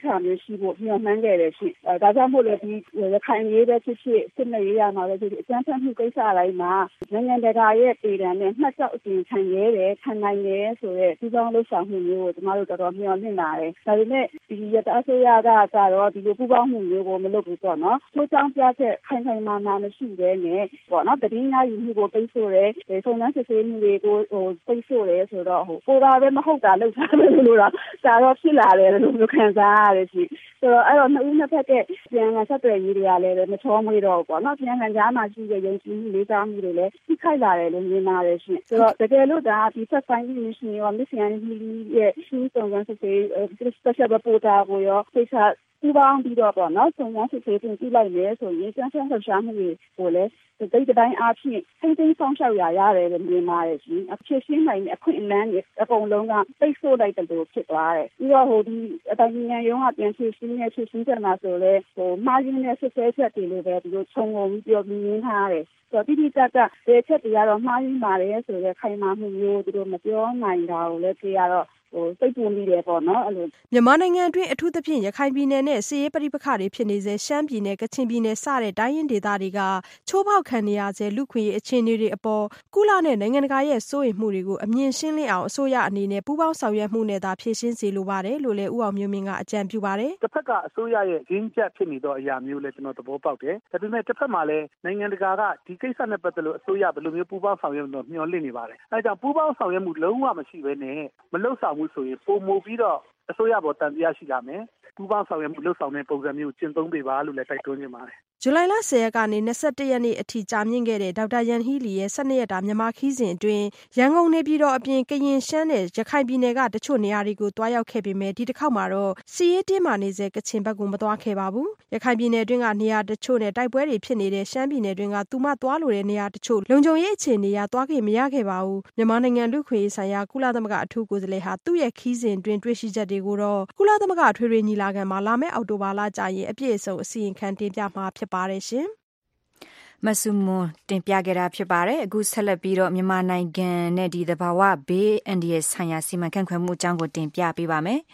မျိုးရှိဖို့မျှော်မှန်းခဲ့တယ်ရှိအဲဒါကြောင့်မို့လို့ဒီရခိုင်ရေးပဲဖြစ်ဖြစ်စစ်နယ်ရေးရမှာပဲဖြစ်ဖြစ်အကြမ်းဖက်မှုကိစ္စတိုင်းမှာနိုင်ငံတကာရဲ့ပြည်ထောင်နဲ့မှတ်ချက်အပြင်ခံရဲတယ်ခံနိုင်တယ်ဆိုတဲ့ဒီကြောင့်လှုပ်ဆောင်မှုမျိုးကိုကျမတို့တော်တော်မျှော်လင့်လာတယ်ဒါပေမဲ့ဒီရတအစိုးရကကတော့ဒီလိုပူးပေါင်းမှုမျိုးကိုမလုပ်ဘူးပေါ့နော်ထိုးချောင်းပြချက်ခိုင်ခိုင်မာမာမရှိဘဲနဲ့ပေါ့နော်တတိယယူမှုကိုပိတ်ဆို့တယ်စုံစမ်းစစ်ဆေးမှုတွေကိုဟိုပိတ်ဆို့တယ်ဆိုတော့ဟိုပေါ်တာပဲမဟုတ်တာလှုပ်ရှားတယ်လို့တော့ဒါတော့ဖြစ်လာတယ်လို့မျိုးခံစားရတယ်ရှိဆိုတော့အဲ့တော့နှစ်ဦးနှစ်ဖက်ကပြန်လာဆက်သွယ်ရေးတွေကလည်းမချောမွေးတော့ဘူးပေါ့နော်ပြန်ခံကြားမှာရှိတဲ့ယုံကြည်မှုလေးစားမှုတွေလည်းထိခိုက်လာတယ်လို့မြင်ပါတယ်ရှိဆိုတော့တကယ်လို့ဒါဒီဆက်ဆိုင်မှုရှိရောမစ္စယန်ဟီလီရဲ့ရှင်းစုံစမ်းစစ်ဆေး special reporter ကိုရောဖိတ်ဆက်ပူပေါင်းပြီးတော့ပေါ့နော်စုံစမ်းစစ်ဆေးပြင်ပြလိုက်လဲဆိုရင်ကျန်းကျန်းလှရှားမှုတွေကိုလည်းဒီတိတ်တိုင်းအားဖြင့်ထိန်းသိမ်းဆောင်ရှောက်ရရတယ်လို့မြင်ပါတယ်ရှင်အဖြစ်ရှင်းနိုင်တဲ့အခွင့်အလမ်းတွေအကုန်လုံးကပိတ်ဆို့လိုက်တယ်လို့ဖြစ်သွားတယ်ပြီးတော့ဟိုဒီအတိုင်းဉာဏ်ရုံးကပြန်ဖြစ်ရှင်းနေဖြစ်ရှင်းကြမှာဆိုလဲဟိုမှားရင်းနဲ့ဆက်ဆဲချက်တွေလို့ပဲဒီလိုခြုံငုံပြီးပြောပြီးရင်းထားတယ်ဆိုတော့တိတိကျကျဒီချက်တွေကတော့မှားရင်းပါတယ်ဆိုတော့ခိုင်မာမှုမျိုးသူတို့မပြောနိုင်တာကိုလည်းကြည့်ရတော့ဟိုစိတ်ပူမိတယ်ပေါ့နော်အဲ့လိုမြန်မာနိုင်ငံအတွင်းအထူးသဖြင့်ရခိုင်ပြည်နယ်နဲ့စစ်ရေးပဋိပက္ခတွေဖြစ်နေစေရှမ်းပြည်နယ်ကချင်ပြည်နယ်စတဲ့တိုင်းရင်းဒေသတွေကချိုးဖောက်ခံနေရစေလူခွင့်ရေးအခြေအနေတွေအပေါ်ကုလနဲ့နိုင်ငံတကာရဲ့စိုးရိမ်မှုတွေကိုအမြင်ရှင်းလင်းအောင်အစိုးရအနေနဲ့ပူးပေါင်းဆောင်ရွက်မှုနဲ့သာဖြည့်ရှင်းစေလိုပါတယ်လို့လည်းဦးအောင်မျိုးမင်းကအကြံပြုပါတယ်တစ်ဖက်ကအစိုးရရဲ့ရင်းချက်ဖြစ်နေတော့အရာမျိုးလည်းကျွန်တော်သဘောပေါက်တယ်ဒါပေမဲ့တစ်ဖက်မှာလည်းနိုင်ငံတကာကဒီကိစ္စနဲ့ပတ်သက်လို့အစိုးရဘယ်လိုမျိုးပူးပေါင်းဆောင်ရွက်လို့မျှော်လင့်နေပါတယ်အဲဒါကြောင့်ပူးပေါင်းဆောင်ရွက်မှုလုံးဝမရှိဘဲနဲ့မလှုပ်ဆောင်မှုဆိုရင်ပုံမူပြီးတော့အစိုးရပေါ်တန်တရားရှိလာမယ်ပူးပေါင်းဆောင်ရွက်မှုလှုပ်ဆောင်တဲ့ပုံစံမျိုးကျင့်သုံးပေးပါလို့လည်းတိုက်တွန်းနေပါတယ်ဇူလိုင်လဆယ်ရက်ကနေ၂၁ရက်နေ့အထိကြာမြင့်ခဲ့တဲ့ဒေါက်တာယန်ဟီလီရဲ့၁၂ရက်တာမြန်မာခီးစဉ်အတွင်းရန်ကုန်နေပြည်တော်အပြင်ကရင်ရှမ်းနဲ့ရခိုင်ပြည်နယ်ကတချို့နေရာတွေကိုတွားရောက်ခဲ့ပေမဲ့ဒီတစ်ခေါက်မှာတော့စီရေးတင်းမာနေစေကချင်ဘက်ကိုမသွားခဲ့ပါဘူးရခိုင်ပြည်နယ်အတွင်းကနေရာတချို့နဲ့တိုက်ပွဲတွေဖြစ်နေတဲ့ရှမ်းပြည်နယ်အတွင်းကသူမသွားလိုတဲ့နေရာတချို့လုံခြုံရေးအခြေအနေအရသွားခဲ့မရခဲ့ပါဘူးမြန်မာနိုင်ငံလူ့ခွင့်ရေးဆိုင်ရာကုလသမဂ္ဂအထူးကိုယ်စားလှယ်ဟာသူ့ရဲ့ခီးစဉ်အတွင်းတွေ့ရှိချက်တွေကိုတော့ကုလသမဂ္ဂထွေထွေညီလာခံမှာလာမယ့်အောက်တိုဘာလကျရင်အပြည့်အစုံအစီရင်ခံတင်ပြမှာဖြစ်ပါတယ်ရှင်မဆုမွန်တင်ပြခဲ့တာဖြစ်ပါတယ်အခုဆက်လက်ပြီးတော့မြန်မာနိုင်ငံနဲ့ဒီသဘာဝဘေးအန္တရာယ်ဆိုင်ရာစီမံခန့်ခွဲမှုအကြောင်းကိုတင်ပြပေးပါမယ်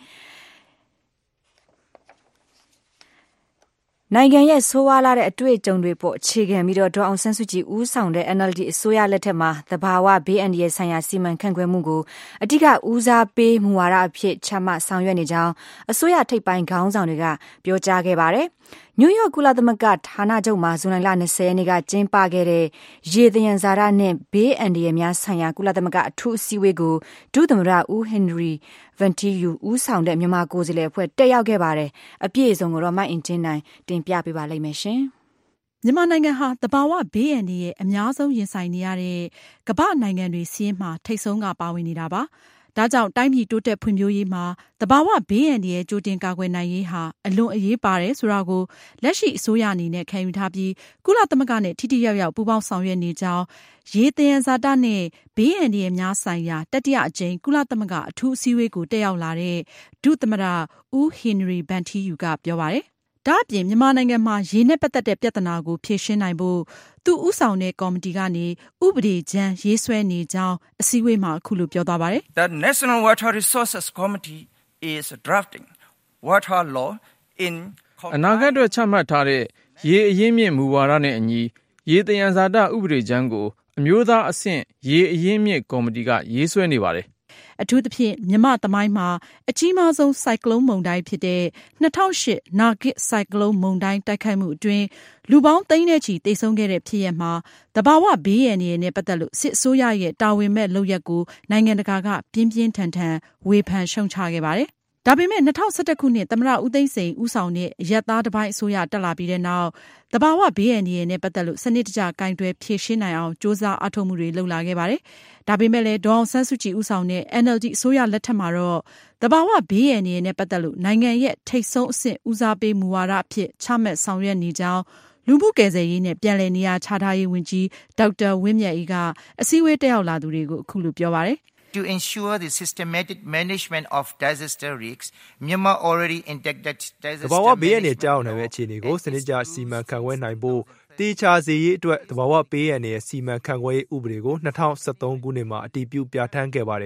နိုင်ငံရဲ့ဆိုးဝါးလာတဲ့အတွေ့အကြုံတွေပေါ်အခြေခံပြီးတော့ဒေါ်အောင်ဆန်းစုကြည်ဦးဆောင်တဲ့ N L D အစိုးရလက်ထက်မှာသဘာဝဘေးအန္တရာယ်ဆိုင်ရာစီမံခန့်ခွဲမှုကိုအဓိကဦးစားပေးမူဝါဒအဖြစ်ချမှတ်ဆောင်ရွက်နေကြောင်းအစိုးရထိပ်ပိုင်းခေါင်းဆောင်တွေကပြောကြားခဲ့ပါတယ်။နယူးယောက်ကုလသမဂ္ဂဌာနချုပ်မှာဇူလိုင်လ၂၀ရက်နေ့ကကျင်းပခဲ့တဲ့ရေသယံဇာတနဲ့ဘေးအန္တရာယ်များဆိုင်ရာကုလသမဂ္ဂအထူးအစည်းအဝေးကိုဒုသမ္မတဦးဟင်နရီဗန်တီယူဦးဆောင်တဲ့မြန်မာကိုယ်စားလှယ်အဖွဲ့တက်ရောက်ခဲ့ပါတယ်။အပြည့်အစုံကိုတော့မိုက်အင်ဂျင်နိုင်တင်ပြပေးပါလိမ့်မယ်ရှင်။မြန်မာနိုင်ငံဟာသဘာဝဘေးအန္တရာယ်အများဆုံးရင်ဆိုင်နေရတဲ့ကမ္ဘာ့နိုင်ငံတွေစီးရင်မှထိပ်ဆုံးကပါဝင်နေတာပါ။ဒါကြောင့်တိုင်းပြည်တိုးတက်ဖွံ့ဖြိုးရေးမှာသဘာဝဘေးအန္တရာယ်ကြိုတင်ကာကွယ်နိုင်ရေးဟာအလွန်အရေးပါတယ်ဆိုတာကိုလက်ရှိအစိုးရအနေနဲ့ခံယူထားပြီးကုလသမဂ္ဂနဲ့ထိထိရောက်ရောက်ပူးပေါင်းဆောင်ရွက်နေကြောင်းရေသယံဇာတနဲ့ဘေးအန္တရာယ်များဆိုင်ရာတတိယအကြိမ်ကုလသမဂ္ဂအထူးအစည်းအဝေးကိုတက်ရောက်လာတဲ့ဒုသမ္မတဦးဟင်နရီဗန်တီယူကပြောပါတယ်။ဒါ့အပြင်မြန်မာနိုင်ငံမှာရေနဲ့ပတ်သက်တဲ့ပြဿနာကိုဖြေရှင်းနိုင်ဖို့သူဦးဆောင်တဲ့ကော်မတီကနေဥပဒေကြမ်းရေးဆွဲနေကြောင်းအစည်းအဝေးမှာအခုလိုပြောသွားပါတယ်။ The National Water Resources Committee is drafting water law in အနာဂတ်အတွက်ချမှတ်ထားတဲ့ရေအရင်းမြစ်မူဝါဒနဲ့အညီရေသယံဇာတဥပဒေကြမ်းကိုအမျိုးသားအဆင့်ရေအရင်းမြစ်ကော်မတီကရေးဆွဲနေပါတယ်အထူးသဖြင့်မြမသမိုင်းမှာအကြီးမားဆုံးဆိုင်ကလုန်းမုန်တိုင်းဖြစ်တဲ့၂၀၀၈နာဂစ်ဆိုင်ကလုန်းမုန်တိုင်းတိုက်ခိုက်မှုအတွင်းလူပေါင်းသိန်းနဲ့ချီသေဆုံးခဲ့တဲ့ဖြစ်ရပ်မှာသဘာဝဘေးအန္တရာယ်နဲ့ပတ်သက်လို့စစ်အစိုးရရဲ့တာဝန်မဲ့လုပ်ရပ်ကိုနိုင်ငံတကာကပြင်းပြင်းထန်ထန်ဝေဖန်ရှုံချခဲ့ပါတယ်။ဒါပေမဲ့၂၀၁၁ခုနှစ်သမ္မတဦးသိန်းစိန်ဦးဆောင်တဲ့အရပ်သားတစ်ပိုင်းအစိုးရတက်လာပြီးတဲ့နောက်သဘာဝဘေးအန္တရာယ်နဲ့ပတ်သက်လို့စနစ်တကျကင်တွယ်ဖြေရှင်းနိုင်အောင်စ조사အားထုတ်မှုတွေလုပ်လာခဲ့ပါတယ်။ဒါပေမဲ့လည်းဒေါ်အောင်ဆန်းစုကြည်ဦးဆောင်တဲ့ N L D အစိုးရလက်ထက်မှာတော့သဘာဝဘေးအန္တရာယ်နဲ့ပတ်သက်လို့နိုင်ငံရဲ့ထိပ်ဆုံးအဆင့်ဦးစားပေးမူဝါဒအဖြစ်ချမှတ်ဆောင်ရွက်နေကြောင်းလူမှုကယ်ဆယ်ရေးနဲ့ပြန်လည်နေရာချထားရေးဝန်ကြီးဒေါက်တာဝင်းမြတ်အေးကအစည်းအဝေးတက်ရောက်လာသူတွေကိုအခုလိုပြောပါတယ်။ To ensure the systematic management of disaster risks, Myanmar already enacted disaster သဘာဝဘေးအန္တရာယ်ကြောက်နေတဲ့အခြေအနေကိုစနစ်ကျစီမံခန့်ခွဲနိုင်ဖို့တေချာစေရေးအတွက်သဘာဝဘေးအန္တရာယ်စီမံခန့်ခွဲရေးဥပဒေကို၂၀၁၃ခုနှစ်မှာအတည်ပြုပြဋ္ဌာန်းခဲ့ပါတယ်။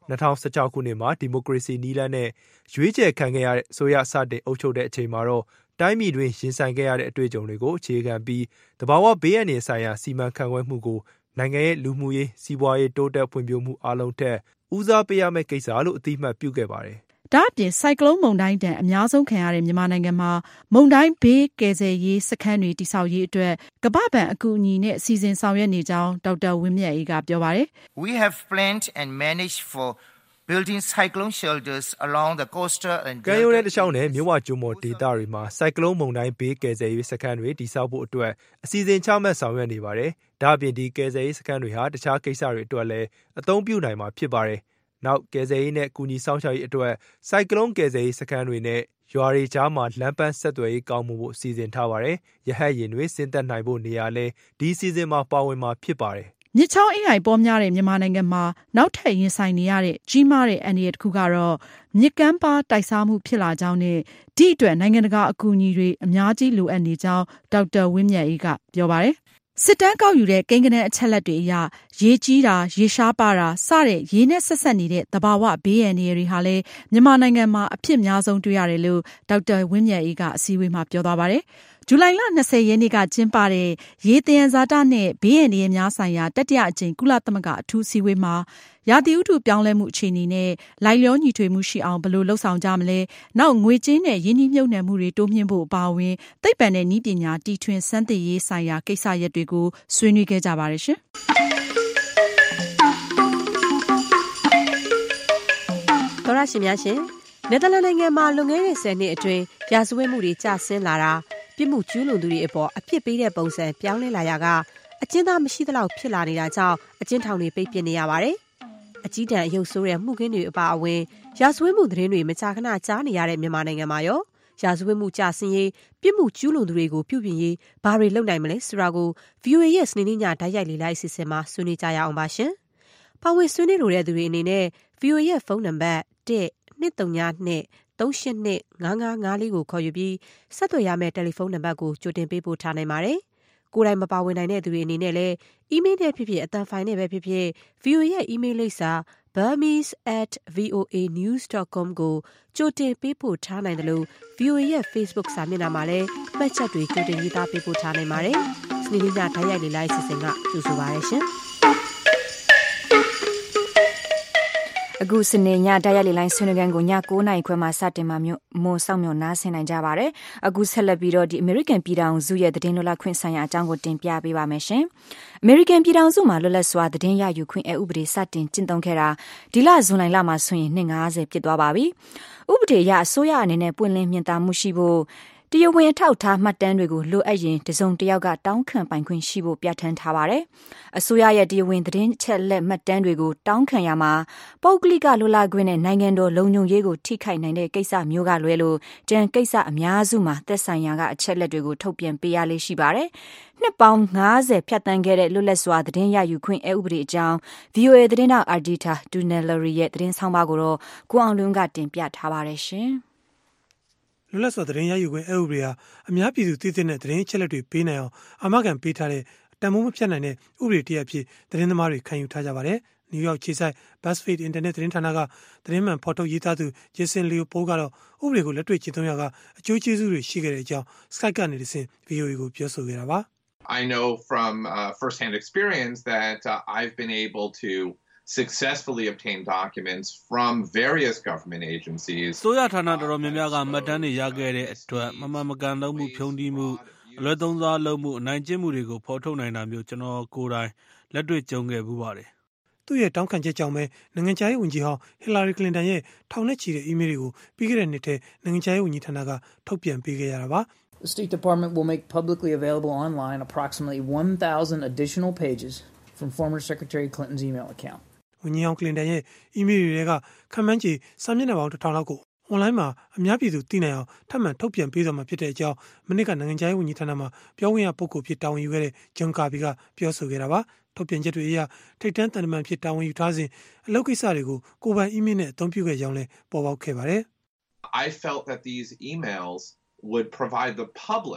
၂၀၁၆ခုနှစ်မှာဒီမိုကရေစီနီးလန်းနဲ့ရွေးချယ်ခံခဲ့ရတဲ့အစိုးရစတင်အုပ်ချုပ်တဲ့အချိန်မှာတော့တိုင်းပြည်တွင်ရင်ဆိုင်ခဲ့ရတဲ့အတွေ့အကြုံတွေကိုအခြေခံပြီးသဘာဝဘေးအန္တရာယ်ဆိုင်ရာစီမံခန့်ခွဲမှုကိုနိုင်ငံရဲ့လူမှုရေးစီးပွားရေးတိုးတက်ဖွံ့ဖြိုးမှုအလုံးထက်ဦးစားပေးရမယ့်ကိစ္စလို့အတိအမှတ်ပြုခဲ့ပါတယ်။ဒါ့အပြင်ဆိုင်ကလုန်းမုန်တိုင်းတန်အများဆုံးခံရတဲ့မြန်မာနိုင်ငံမှာမုန်တိုင်းဘေးကယ်ဆယ်ရေးစခန်းတွေတည်ဆောက်ရေးအတွက်ကမ္ဘာ့ဘဏ်အကူအညီနဲ့အစီအစဉ်ဆောင်ရွက်နေကြောင်းဒေါက်တာဝင်းမြတ်အေးကပြောပါတယ်။ We have planned and managed for building cyclone shelters along the coastal and ကမ်းရိုးတန်းတစ်လျှောက်နဲ့မြစ်ဝကျွန်းပေါ်ဒေသတွေမှာဆိုင်ကလုန်းမုန်တိုင်းဘေးကယ်ဆယ်ရေးစခန်းတွေတည်ဆောက်ဖို့အတွက်အစီအစဉ်ချမှတ်ဆောင်ရွက်နေပါတယ်။ဒါ့အပြင်ဒီကယ်ဆယ်ရေးစခန်းတွေဟာတခြားကိစ္စတွေအတွက်လည်းအသုံးပြုနိုင်မှာဖြစ်ပါတယ်။နောက်ကယ်ဆယ်ရေးနဲ့ကူညီဆောင်ရှောက်ရေးအတွက်ဆိုင်ကလုန်းကယ်ဆယ်ရေးစခန်းတွေနဲ့ရွာတွေကြားမှာလမ်းပန်းဆက်သွယ်ရေးကောင်းမှုဖို့စီစဉ်ထားပါတယ်။ရဟတ်ယာဉ်တွေဆင်းသက်နိုင်ဖို့နေရာလဲဒီစီစဉ်မှာပါဝင်မှာဖြစ်ပါတယ်။မြစ်ချောင်းအင်းအိုင်ပေါ်များတဲ့မြန်မာနိုင်ငံမှာနောက်ထပ်ရင်ဆိုင်နေရတဲ့ကြီးမားတဲ့အန္တရာယ်တစ်ခုကတော့မြစ်ကမ်းပါးတိုက်စားမှုဖြစ်လာကြောင်းနဲ့ဒီအတွက်နိုင်ငံတကာအကူအညီတွေအများကြီးလိုအပ်နေကြောင်းဒေါက်တာဝင်းမြတ်အေးကပြောပါတယ်။စစ်တမ်းကောက်ယူတဲ့ကိန်းဂဏန်းအချက်လက်တွေအရရေကြီးတာရေရှားပါတာစတဲ့ရေနဲ့ဆက်ဆက်နေတဲ့သဘာဝဘေးအန္တရာယ်တွေဟာလည်းမြန်မာနိုင်ငံမှာအဖြစ်များဆုံးတွေ့ရတယ်လို့ဒေါက်တာဝင်းမြတ်အေးကအစည်းအဝေးမှာပြောသွားပါတယ်။ဇူလိုင်လ၂၀ရက်နေ့ကကျင်းပတဲ့ရေသယံဇာတနဲ့ဘေးအန္တရာယ်များဆိုင်ရာတတိယအကြိမ်ကုလသမဂ္ဂအထူးအစည်းအဝေးမှာရာသီဥတုပြောင်းလဲမှုအခြေအနေနဲ့လိုက်လျောညီထွေမှုရှိအောင်ဘယ်လိုလုပ်ဆောင်ကြမလဲနောက်ငွေကြေးနဲ့ရင်းနှီးမြှုပ်နှံမှုတွေတိုးမြှင့်ဖို့အပါအဝင်သိပ္ပံနဲ့နည်းပညာတီထွင်စမ်းသစ်ရေးဆိုင်ရာကိစ္စရပ်တွေကိုဆွေးနွေးခဲ့ကြပါတယ်ရှင်။သောရရှိများရှင်နယ်သာလန်နိုင်ငံမှာလွန်ခဲ့တဲ့ဆယ်နှစ်အတွင်းရာဇဝတ်မှုတွေကျဆင်းလာတာပြစ်မှုကျူးလွန်သူတွေအပေါ်အပြစ်ပေးတဲ့ပုံစံပြောင်းလဲလာရကအကျဉ်းသားမရှိသလောက်ဖြစ်လာနေတာကြောင့်အကျဉ်းထောင်တွေပိတ်ပစ်နေရပါတယ်။အကြီးတန်းအယုတ်ဆိုးတဲ့မှုခင်းတွေအပါအဝင်ရာဇဝတ်မှုသတင်းတွေမကြာခဏကြားနေရတဲ့မြန်မာနိုင်ငံမှာရောရာဇဝတ်မှုကျဆင်းရေးပြစ်မှုကျူးလွန်သူတွေကိုပြုပြင်ရေးဘာတွေလုပ်နိုင်မလဲဆိုတာကို ဗီအိုအေ ရဲ့စနေနေ့ညဓာတ်ရိုက်လေလိုက်အစီအစဉ်မှာဆွေးနွေးကြရအောင်ပါရှင်။ပါဝင်ဆွေးနွေးလိုတဲ့သူတွေအနေနဲ့ ဗီအိုအေ ရဲ့ဖုန်းနံပါတ်တစ်နှစ်သုံးညနှစ်သုံးရှစ်နှစ်ငါးငါးငါးလေးကိုခေါ်ယူပြီးဆက်သွယ်ရမယ့်တယ်လီဖုန်းနံပါတ်ကိုကြိုတင်ပေးပို့ထားနိုင်ပါတယ်။ကိုယ်တိုင်မပါဝင်နိုင်တဲ့သူတွေအနေနဲ့လည်းအီးမေးလ်နဲ့ဖြစ်ဖြစ်အသံဖိုင်နဲ့ပဲဖြစ်ဖြစ် ဗီအိုအေ ရဲ့အီးမေးလ်လိပ်စာ burmese at voa news dot com ကိုကြိုတင်ပေးပို့ထားနိုင်တယ်လို့ ဗီအိုအေ ရဲ့ Facebook စာမျက်နှာမှာလည်းမှတ်ချက်တွေကြိုတင်ရေးသားပေးပို့ထားနိုင်ပါတယ်။စနေနေ့ညဓာတ်ရိုက်လေလိုက်အစီအစဉ်ကကြိုဆိုပါရရှင်။အခုစနေညဓာတ်ရိုက်လေလိုင်းဆွေးနွေးခန်းကိုည၉နာရီခွဲမှာစတင်မှာမျိုးမို့စောင့်မျှော်နားဆင်နိုင်ကြပါတယ်။အခုဆက်လက်ပြီးတော့ဒီ American ပြည်ထောင်စုရဲ့သတင်းလွတ်လပ်ခွင့်ဆိုင်ရာအကြောင်းကိုတင်ပြပေးပါမယ်ရှင်။ American ပြည်ထောင်စုမှာလွတ်လပ်စွာသတင်းရယူခွင့်အဥပဒေစတင်ကျင့်သုံးခဲ့တာဒီလဇွန်လလမှာဆိုရင်နှစ်၅၀ပြည့်သွားပါပြီ။ဥပဒေအရအစိုးရအနေနဲ့ပွင့်လင်းမြင်သာမှုရှိဖို့တရားဝင်ထောက်ထားမှတ်တမ်းတွေကိုလိုအပ်ရင်တစုံတစ်ယောက်ကတောင်းခံပိုင်ခွင့်ရှိဖို့ပြဋ္ဌာန်းထားပါတယ်။အစိုးရရဲ့တရားဝင်သတင်းချက်လက်မှတ်တမ်းတွေကိုတောင်းခံရမှာပုဂ္ဂလိကလွတ်လပ်ခွင့်နဲ့နိုင်ငံတော်လုံခြုံရေးကိုထိခိုက်နိုင်တဲ့ကိစ္စမျိုးကလွဲလို့တန်ကိစ္စအများစုမှာသက်ဆိုင်ရာကအချက်လက်တွေကိုထုတ်ပြန်ပေးရလေးရှိပါတယ်။နှစ်ပေါင်း၅၀ဖြတ်သန်းခဲ့တဲ့လွတ်လပ်စွာသတင်းရယူခွင့်အဥပဒေအကြောင်း ဗီအိုအေ သတင်းတောက် Ardita Dunellari ရဲ့သတင်းဆောင်ပါကိုတော့ကိုအောင်လွင်ကတင်ပြထားပါတယ်ရှင်။လွတ်လပ်စွာသတင်းရယူခွင့်အဥပဒေဟာအများပြည်သူသိသင့်တဲ့သတင်းအချက်အလက်တွေပေးနိုင်အောင်အာမခံပေးထားတဲ့တန်ဖိုးမဖြတ်နိုင်တဲ့ဥပဒေတစ်ရပ်ဖြစ်သတင်းသမားတွေခံယူထားကြပါတယ်။နယူးယောက်ခြေဆိုင် BuzzFeed အင်တာနက်သတင်းဌာနကသတင်းမှန်ဖော်ထုတ်ရေးသားသူ Jason Leopold ကတော့ဥပဒေကိုလက်တွေ့ကျင့်သုံးရကအကျိုးကျေးဇူးတွေရှိခဲ့တဲ့အကြောင်း Skype ကနေတဆင့် ဗီအိုအေ ကိုပြောဆိုခဲ့တာပါ။ I know from uh, first-hand experience that uh, I've been able to successfully obtain documents from various government agencies. ဆိုရဌာနတော်တော်များများကမှတ်တမ်းတွေရခဲ့တဲ့အတွက်မမှန်မကန်လုပ်မှုဖြုံးတိမှုအလွဲသုံးစားလုပ်မှုအနိုင်ကျင့်မှုတွေကိုဖော်ထုတ်နိုင်တာမျိုးကျွန်တော်ကိုယ်တိုင်လက်တွေ့ကြုံခဲ့ဘူးပါတယ်။သူ့ရဲ့တောင်းခံချက်ကြောင့်ပဲနိုင်ငံခြားရေးဝန်ကြီးဟောင်း Hillary Clinton ရဲ့ထောင်နဲ့ချီတဲ့အီးမေးလ်တွေကိုပြီးခဲ့တဲ့နှစ်ထဲနိုင်ငံခြားရေးဝန်ကြီးဌာနကထုတ်ပြန်ပေးခဲ့ရတာပါ။ The State Department will make publicly available online approximately one thousand additional pages from former Secretary Clinton's email account. ဝန်ကြီးဟောင်းကလင်တန်ရဲ့အီးမေးလ်တွေကခံမှန်းချေစာမျက်နှာပေါင်းတစ်ထောင်လောက်ကိုအွန်လိုင်းမှာအများပြည်သူသိနိုင်အောင်ထပ်မံထုတ်ပြန်ပေးသွားမှာဖြစ်တဲ့အကြောင်းမနစ်ကနိုင်ငံခြားရေးဝန်ကြီးဌာနမှာပြောခွင့်ရပုဂ္ဂိုလ်ဖြစ်တာဝန်ယူခဲ့တဲ့ဂျွန်ကာဘီကပြောဆိုခဲ့တာပါထုတ်ပြန်ချက်တွေအရထိပ်တန်းတန်တမန်ဖြစ်တာဝန်ယူထားစဉ်အလုပ်ကိစ္စတွေကိုကိုယ်ပိုင်အီးမေးလ်နဲ့အသုံးပြုခဲ့ကြောင်းလည်းပေါ်ပေါက်ခဲ့ပါတယ် I felt that these emails would provide the public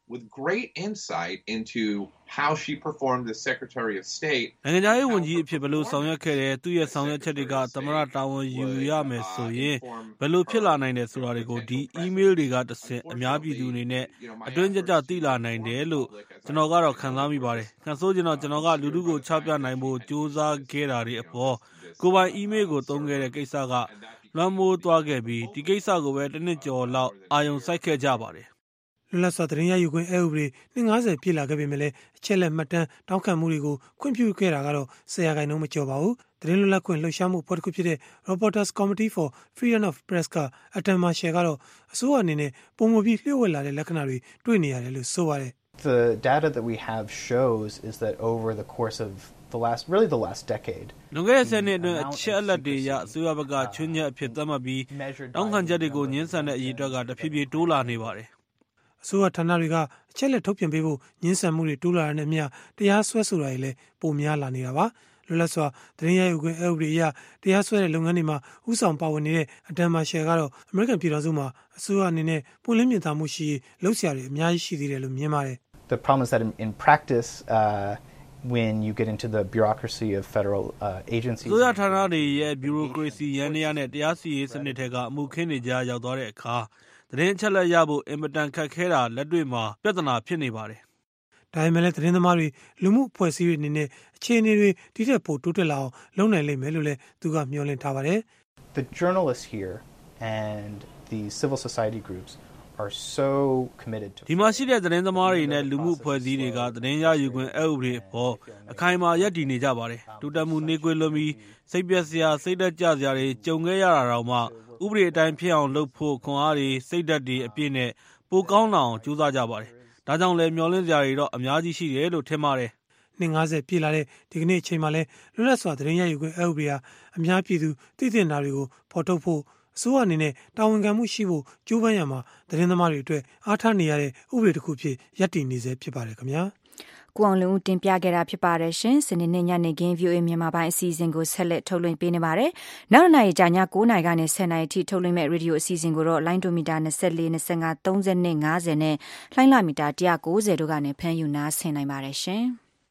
with great insight into how she performed as Secretary of State. နိုင်ငံခြားရေးဝန်ကြီးအဖြစ်ဘယ်လိုဆောင်ရွက်ခဲ့တယ်သူ့ရဲ့ဆောင်ရွက်ချက်တွေကသမ္မတတာဝန်ယူရမယ်ဆိုရင်ဘယ်လိုဖြစ်လာနိုင်တယ်ဆိုတာတွေကိုဒီ email တွေကတဆင့်အများပြည်သူအနေနဲ့အတွင်းကျကျသိလာနိုင်တယ်လို့ကျွန်တော်ကတော့ခံစားမိပါတယ်။ခံဆိုးကျွန်တော်ကျွန်တော်ကလူထုကိုချပြနိုင်ဖို့ကြိုးစားခဲ့တာတွေအပေါ်ကိုပိုင် email ကိုသုံးခဲ့တဲ့ကိစ္စကလွှမ်းမိုးသွားခဲ့ပြီးဒီကိစ္စကိုပဲတစ်နှစ်ကျော်လောက်အာရုံစိုက်ခဲ့ကြပါတယ်။လွတ်လပ်စွာသတင်းရယူခွင့်အဥပဒေနှစ်၅၀ပြည့်လာခဲ့ပေမဲ့လည်းအချက်လက်မှတ်တမ်းတောင်းခံမှုတွေကိုခွင့်ပြုခဲ့တာကတော့ဆယ်ရာခိုင်နှုန်းမကျော်ပါဘူး။သတင်းလွတ်လပ်ခွင့်လှုပ်ရှားမှုအဖွဲ့တစ်ခုဖြစ်တဲ့ Reporters Committee for Freedom of Press က Adam Marshall ကတော့အစိုးရအနေနဲ့ပုံမပြီးလျှို့ဝှက်လာတဲ့လက္ခဏာတွေတွေ့နေရတယ်လို့ဆိုပါတယ်။ The data that we have shows is that over the course of the last really the last decade လွန်ခဲ့တဲ့ဆယ်နှစ်အတွင်းအချက်အလက်တွေရအစိုးရဘက်ကချွင်းချက်အဖြစ်သတ်မှတ်ပြီးတောင်းခံချက်တွေကိုညှင်းဆန်တဲ့အရေးအတွက်ကတဖြည်းဖြည်းတိုးလာနေပါတယ်အစိုးရဌာနတွေကအချက်လက်ထုတ်ပြန်ပေးဖို့ညှင်းဆန်မှုတွေတိုးလာတဲ့မျှတရားစွဲဆိုတာတွေလည်းပိုများလာနေတာပါလွတ်လပ်စွာသတင်းရယူခွင့်အဥပဒေအရတရားစွဲတဲ့လုပ်ငန်းတွေမှာဥဆောင်ပါဝင်နေတဲ့အဒမ်မာရှယ်ကတော့အမေရိကန်ပြည်ထောင်စုမှာအစိုးရအနေနဲ့ပွင့်လင်းမြင်သာမှုရှိလှုပ်ရှားတွေအများကြီးရှိသေးတယ်လို့မြင်ပါတယ် The problem is that in, in practice uh when you get into the bureaucracy of federal uh, agencies ဆိုရဌာနတွေရဲ့ bureaucracy ရန်ရနဲ့တရားစီရင်စနစ်တွေကအမှုခင်းနေကြရောက်သွားတဲ့အခါသတင်းအချက်လက်ရဖို့အင်မတန်ခက်ခဲတာလက်တွေ့မှာပြဿနာဖြစ်နေပါတယ်။ဒါပေမဲ့လည်းသတင်းသမားတွေလူမှုအဖွဲ့အစည်းတွေအနေနဲ့အခြေအနေတွေဒီထက်ပိုတိုးတက်လာအောင်လုပ်နိုင်လိမ့်မယ်လို့လည်းသူကမျှော်လင့်ထားပါတယ်။ The journalists here and the civil society groups are so committed to ဒီမှာရှိတဲ့သတင်းသမားတွေနဲ့လူမှုအဖွဲ့အစည်းတွေကသတင်းရယူခွင့်အဥပဒေအပေါ်အခိုင်အမာရပ်တည်နေကြပါတယ်။တိုးတက်မှုနှေးကွေးလွန်ပြီးစိတ်ပျက်စရာစိတ်သက်ကြစရာတွေကြုံခဲ့ရတာတော့မှဥပဒေအတိုင်းဖြစ်အောင်လုပ်ဖို့ခွန်အားတွေစိတ်ဓာတ်တွေအပြည့်နဲ့ပိုကောင်းလာအောင်ကြိုးစားကြပါတယ်။ဒါကြောင့်လည်းမျှော်လင့်စရာတွေတော့အများကြီးရှိတယ်လို့ထင်ပါတယ်။နှစ်၅၀ပြည့်လာတဲ့ဒီကနေ့အချိန်မှာလည်းလွတ်လပ်စွာသတင်းရယူခွင့်အဥပဒေဟာအများပြည်သူသိသင့်တာတွေကိုဖော်ထုတ်ဖို့အစိုးရအနေနဲ့တာဝန်ခံမှုရှိဖို့ကြိုးပမ်းရမှာသတင်းသမားတွေအတွက်အားထားနေရတဲ့ဥပဒေတစ်ခုဖြစ်ရပ်တည်နေစေဖြစ်ပါတယ်ခင်ဗျာ။ကိုအောင်လုံးဦးတင်ပြခဲ့တာဖြစ်ပါတယ်ရှင်။စနေနေ့ညနေခင်း ဗီအိုအေ မြန်မာပိုင်းအစီအစဉ်ကိုဆက်လက်ထုတ်လွှင့်ပေးနေပါတယ်။နောက်နေ့ကြာည၉နာရီကနေ၁၀နာရီထိထုတ်လွှင့်မဲ့ရေဒီယိုအစီအစဉ်ကိုတော့လိုင်းဒိုမီတာ၂၄ ၂၅ ၃၅ ၅၀နဲ့လှိုင်းလမီတာ၁၉၀တို့ကနေဖမ်းယူနားဆင်နိုင်ပါတယ်ရှင်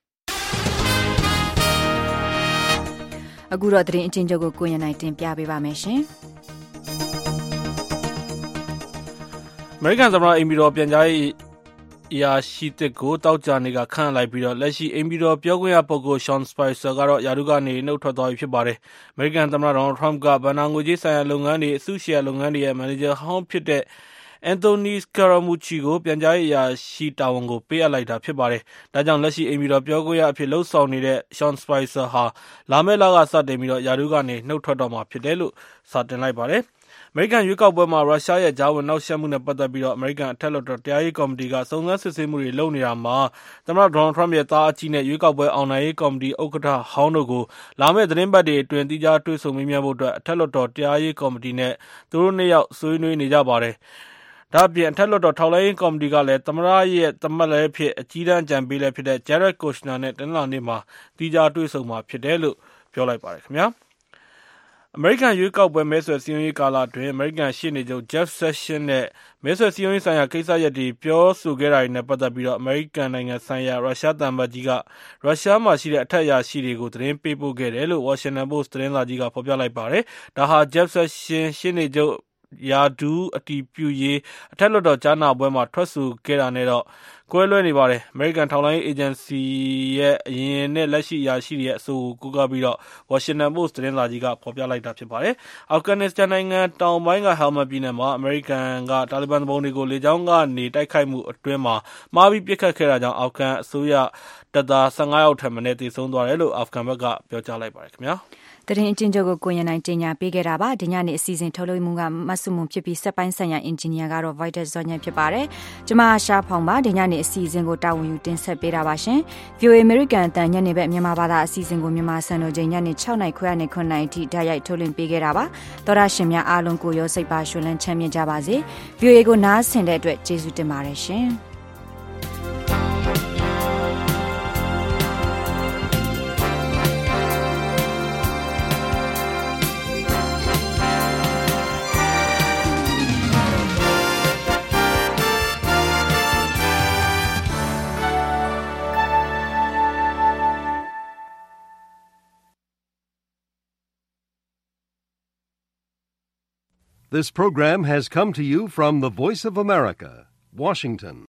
။အခုတော့သတင်းအချင်းချုပ်ကိုကိုရန်နိုင်တင်ပြပေးပါမယ်ရှင်။အမေရိကန်သမ္မတအိမ်ဖြူတော်ပြန်ကြားရေးအရာရှိသစ်ကိုတောက်ကြနေကခန့်လိုက်ပြီးတော့လက်ရှိအိမ်ဖြူတော်ပြောခွင့်ရပုဂ္ဂိုလ် Sean Spicer ကတော့ယာရုကနေနှုတ်ထွက်သွားပြီဖြစ်ပါတယ်။အမေရိကန်သမ္မတ Donald Trump ကဘဏ္ဍာငွေကြေးဆိုင်ရာလုပ်ငန်းတွေအစုရှယ်ယာလုပ်ငန်းတွေရဲ့မန်နေဂျာဟောင်းဖြစ်တဲ့ Anthony Scaramucci ကိုပြန်ကြားရေးအရာရှိတာဝန်ကိုပေးအပ်လိုက်တာဖြစ်ပါတယ်။ဒါကြောင့်လက်ရှိအိမ်ဖြူတော်ပြောခွင့်ရအဖြစ်လှုပ်ဆောင်နေတဲ့ Sean Spicer ဟာလာမယ့်လကစတင်ပြီးတော့ယာရုကနေနှုတ်ထွက်တော့မှာဖြစ်တယ်လို့စာတင်လိုက်ပါတယ်။အမေရိကန်ရွေးကောက်ပွဲမှာရုရှားရဲ့ကြားဝင်နှောက်ယှက်မှုနဲ့ပတ်သက်ပြီးတော့အမေရိကန်အထက်လွှတ်တော်တရားရေးကော်မတီကစုံစမ်းစစ်ဆေးမှုတွေလုပ်နေတာမှာသမ္မတဒေါ်နယ်ထရမ့်ရဲ့သားအကြီးနဲ့ရွေးကောက်ပွဲအောင်နိုင်ရေးကော်မတီဥက္ကဋ္ဌဟောင်းတို့ကိုလာမယ့်သတင်းပတ်တွေအတွင်းတိကျတွေ့ဆုံမေးမြန်းဖို့အတွက်အထက်လွှတ်တော်တရားရေးကော်မတီနဲ့သူတို့နှစ်ယောက်ဆွေးနွေးနေကြပါတယ်။ဒါ့အပြင်အထက်လွှတ်တော်ထောက်လှမ်းရေးကော်မတီကလည်းသမ္မတရဲ့သမတ်လည်းဖြစ်အကြီးတန်းအကြံပေးလည်းဖြစ်တဲ့ Jared Kushner နဲ့တနင်္လာနေ့မှာတိကျတွေ့ဆုံမှာဖြစ်တယ်လို့ပြောလိုက်ပါတယ်ခင်ဗျာ။အမေရိကန်ရွေးကောက်ပွဲမဲဆွယ်စည်းရုံးရေးကာလအတွင်းအမေရိကန်ရှေ့နေချုပ် Jeff Sessions နဲ့မဲဆွယ်စည်းရုံးရေးဆိုင်ရာကိစ္စရပ်တွေပြောဆိုခဲ့တာတွေနဲ့ပတ်သက်ပြီးတော့အမေရိကန်နိုင်ငံဆိုင်ရာရုရှားသံအမတ်ကြီးကရုရှားမှာရှိတဲ့အထက်အရာရှိတွေကိုသတင်းပေးပို့ခဲ့တယ်လို့ Washington Post သတင်းစာကြီးကဖော်ပြလိုက်ပါတယ်။ဒါဟာ Jeff Sessions ရှေ့နေချုပ်ယာဒူးအတီးပြုရေးအထက်လွှတ်တော်ကြားနာပွဲမှာထွက်ဆိုခဲ့တာနဲ့တော့ကွဲလွဲနေပါတယ်။ အမေရိကန်ထောက်လှမ်းရေးအေဂျင်စီရဲ့အရင်နဲ့လက်ရှိအရာရှိတွေရဲ့အဆိုကိုကိုးကားပြီးတော့ Washington Post သတင်းစာကြီးကဖော်ပြလိုက်တာဖြစ်ပါတယ်။အာဖဂန်နစ္စတန်နိုင်ငံတောင်ပိုင်းက Helmand ပြည်နယ်မှာအမေရိကန်ကတာလီဘန်သူပုန်တွေကိုလေကြောင်းကနေတိုက်ခိုက်မှုအတွင်းမှာမှားပြီးပစ်ခတ်ခဲ့တာကြောင့်အာဖဂန်အစိုးရတပ်သား၁၅ယောက်ထက်မနည်းသေဆုံးသွားတယ်လို့အာဖဂန်ဘက်ကပြောကြားလိုက်ပါတယ်ခင်ဗျာ။သတင်းအချင်းချုပ်ကိုကိုရန်နိုင်တင်ညာပေးခဲ့တာပါဒီညနေအစီအစဉ်ထုတ်လွှင့်မှုကမဆုမွန်ဖြစ်ပြီးစက်ပိုင်းဆိုင်ရာအင်ဂျင်နီယာကတော့ Vital ဇော်ညံဖြစ်ပါတယ်ကျွန်မရှားဖောင်ပါဒီညနေအစီအစဉ်ကိုတာဝန်ယူတင်ဆက်ပေးတာပါရှင် ဗီအိုအေ American အတန်ညနေဘက်မြန်မာဘာသာအစီအစဉ်ကိုမြန်မာစံတော်ချိန်ညနေ၆နာရီခွဲနဲ့9နာရီထိဓာတ်ရိုက်ထုတ်လွှင့်ပေးခဲ့တာပါသောရရှင်များအားလုံးကိုရောစိတ်ပါရှင်လန်းချမ်းမြေ့ကြပါစေ ဗီအိုအေ ကိုနားဆင်တဲ့အတွက်ကျေးဇူးတင်ပါတယ်ရှင် This program has come to you from the Voice of America, Washington.